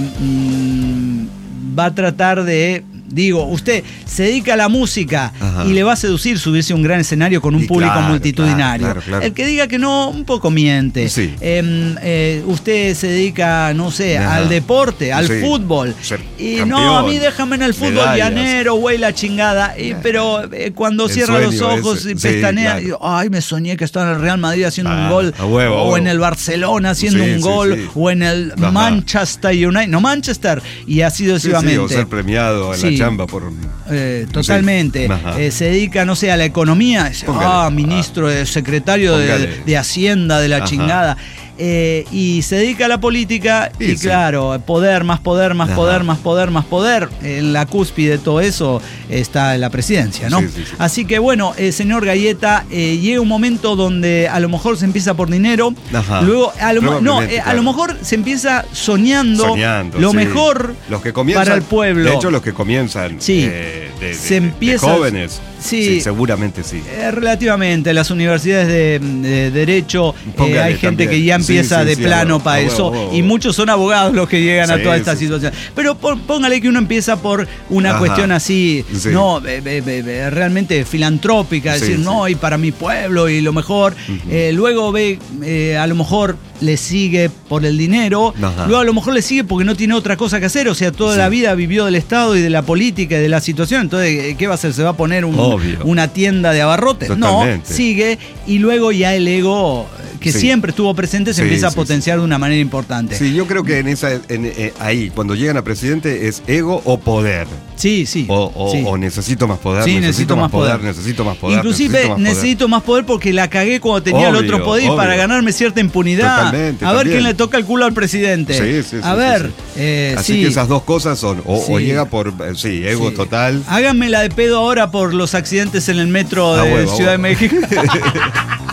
mm, va a tratar de... Digo, usted se dedica a la música Ajá. y le va a seducir subirse a un gran escenario con un Y público claro, multitudinario. claro, claro, claro. El que diga que no, un poco miente. Sí. Eh, eh, usted se dedica, no sé, Ajá. al deporte, al Sí. fútbol. Ser Y campeón, no, a mí déjame en el fútbol medallas. llanero, güey, la chingada. Y, pero eh, cuando El cierra los sueño ojos ese. y Sí, pestanea, claro. digo, ay, me soñé que estaba en el Real Madrid haciendo Ah, un gol. a huevo, a o huevo. en el Barcelona haciendo Sí, un sí, gol. sí. O en el Ajá. Manchester United. No, Manchester. Y así Sí, sí, sucesivamente. o ser premiado en Sí. la chamba por. Eh, totalmente. Sí. Ajá. Eh, se dedica, no sé, a la economía. Dice, Póngale. ah, ministro, eh, secretario de, Póngale. de Hacienda, de la Ajá. chingada. Eh, y se dedica a la política y, Sí, sí. claro, poder, más poder, más Ajá. poder, más poder, más poder. En la cúspide de todo eso está la presidencia, ¿no? Sí, sí, sí. Así que bueno, eh, señor Galleta, eh, llega un momento donde a lo mejor se empieza por dinero. Ajá. Luego, a lo, mo- no, Probablemente, eh, a claro. lo mejor se empieza soñando, Soñando, lo sí. mejor Los que comienzan, para el pueblo. De hecho, los que comienzan Sí. eh, de, de- Se de- de empieza- jóvenes, Sí. seguramente sí. Eh, relativamente, las universidades de, de Derecho, eh, Póngale hay gente también. que ya Sí, empieza sí, de sí, plano a huevo, para a eso, huevo, a huevo. y muchos son abogados los que llegan a Sí, toda esta sí, sí. situación. Pero pon- póngale que uno empieza por una Ajá. cuestión así, Sí. no, eh, eh, eh, eh, realmente filantrópica, Sí, decir, sí. no, y para mi pueblo y lo mejor. Eh, luego ve, eh, a lo mejor le sigue por el dinero, Ajá. luego a lo mejor le sigue porque no tiene otra cosa que hacer, o sea, toda Sí. la vida vivió del Estado y de la política y de la situación, entonces, eh, ¿qué va a hacer? ¿Se va a poner un- Obvio. una tienda de abarrotes? No, Totalmente. sigue y luego ya el ego que Sí. siempre estuvo presente se Sí, empieza a sí, potenciar de una manera importante. Sí, yo creo que en esa, en, eh, ahí, cuando llegan a presidente, es ego o poder. Sí, sí. O, o- sí. o necesito más poder, Sí, necesito, más poder, necesito más poder. Inclusive necesito necesito, más más poder porque la cagué cuando tenía el Obvio, otro poder obvio. para ganarme cierta impunidad. Totalmente, a ver también. quién le toca el culo al presidente. Sí, sí, sí, a sí, ver, sí. eh, poder. Así sí. que esas dos cosas son, o, o Sí. llega por, eh, sí, ego Sí. total. Háganme la de pedo ahora por los accidentes en el metro A de huevo, a Ciudad de huevo. México.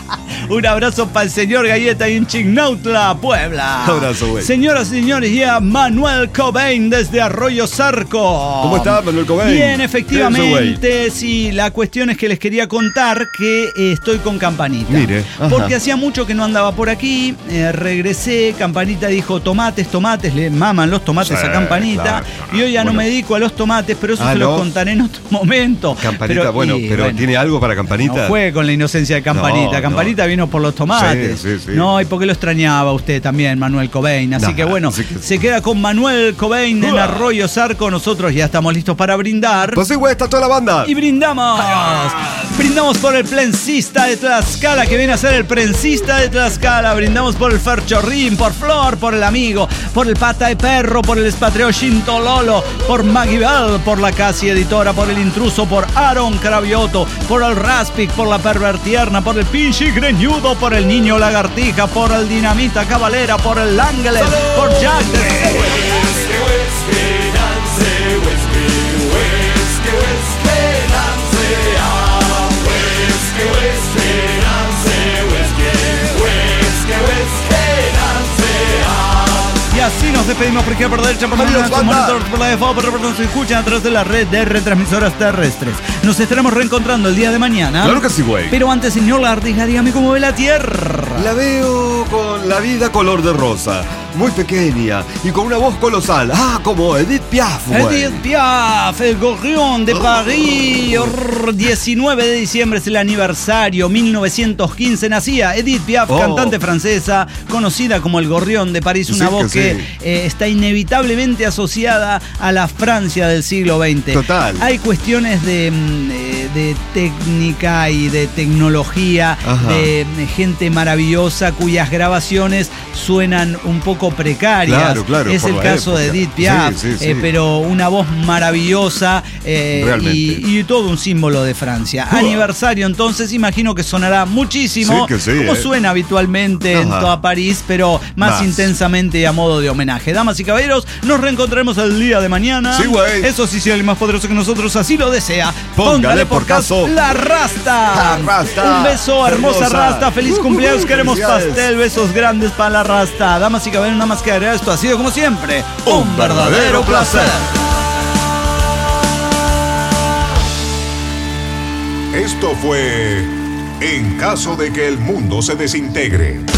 Un abrazo para el señor Galleta y en Chignautla, Puebla. Abrazo, güey. Señoras y señores, ya Manuel Cobain desde Arroyo Zarco. ¿Cómo está, Manuel Cobain? Bien, efectivamente, sí. La cuestión es que les quería contar que eh, estoy con Campanita. Mire. Ajá. Porque hacía mucho que no andaba por aquí. Eh, regresé. Campanita dijo: tomates, tomates. Le maman los tomates Sí, a Campanita. claro. Y hoy ya Bueno. no me dedico a los tomates, pero eso Ah, se ¿no? los contaré en otro momento. Campanita, Pero, bueno, y, pero bueno, ¿tiene algo para Campanita? no juegue con la inocencia de Campanita. No, Campanita no. vino por los tomates. Sí, sí, sí. No, y porque lo extrañaba usted también, Manuel Cobain. Así Nah, que bueno, así que- se queda con Manuel Cobain en Uah. Arroyo Zarco. Nosotros ya estamos listos para brindar. Pues sí, güey, está toda la banda. Y brindamos. Brindamos por el prensista de Tlaxcala, que viene a ser el prensista de Tlaxcala. Brindamos por el Ferchorrín, por Flor, por el amigo, por el Pata de Perro, por el Espatreo Shintololo, por Maggie Bell, por la Casi Editora, por el Intruso, por Aaron Cravioto, por el Raspic, por la Pervertierna, por el Pinchi Greñudo, por el Niño Lagartija, por el Dinamita Cabalera, por el Ángeles, por Jack de... Y así nos despedimos por izquierda, por derecha, por la Adiós, derecha, banda. monitor, por la de fuego, por la por se escuchan a través de la red de retransmisoras terrestres. Nos estaremos reencontrando el día de mañana. Claro que sí, güey. Pero antes, señor Lagartija, dígame cómo ve la Tierra. La veo con la vida color de rosa, muy pequeña y con una voz colosal. Ah, como Edith Piaf, güey. Edith Piaf, el gorrión de París. Orr, diecinueve de diciembre es el aniversario. mil novecientos quince nacía Edith Piaf, Oh. cantante francesa, conocida como el gorrión de París. Una Sí, voz que que sí. eh, está inevitablemente asociada a la Francia del siglo veinte. Total. Hay cuestiones de, mm, eh, de técnica y de tecnología, Ajá. de eh, gente maravillosa cuyas grabaciones suenan un poco precarias. Claro, claro, es por el la caso de época. Edith Piaf, Sí, sí, sí. eh, pero una voz maravillosa eh, Realmente. y, y todo un símbolo de Francia. Uah. Aniversario, entonces imagino que sonará muchísimo, Sí, que sí, como eh. suena habitualmente en Ajá. toda París, pero más, Más. intensamente y a modo de homenaje. Damas y caballeros, nos reencontraremos el día de mañana. Sí, güey. Eso sí, si alguien más poderoso que nosotros así lo desea, Póngale por caso la Rasta. La Rasta. Un beso, hermosa Hermosa. Rasta. Feliz Ujú, cumpleaños. Queremos felicidades. pastel. Besos grandes para la Rasta. Damas y caballeros, nada más que agregar, esto ha sido como siempre un, Un verdadero verdadero placer. Esto fue En caso de que el mundo se desintegre.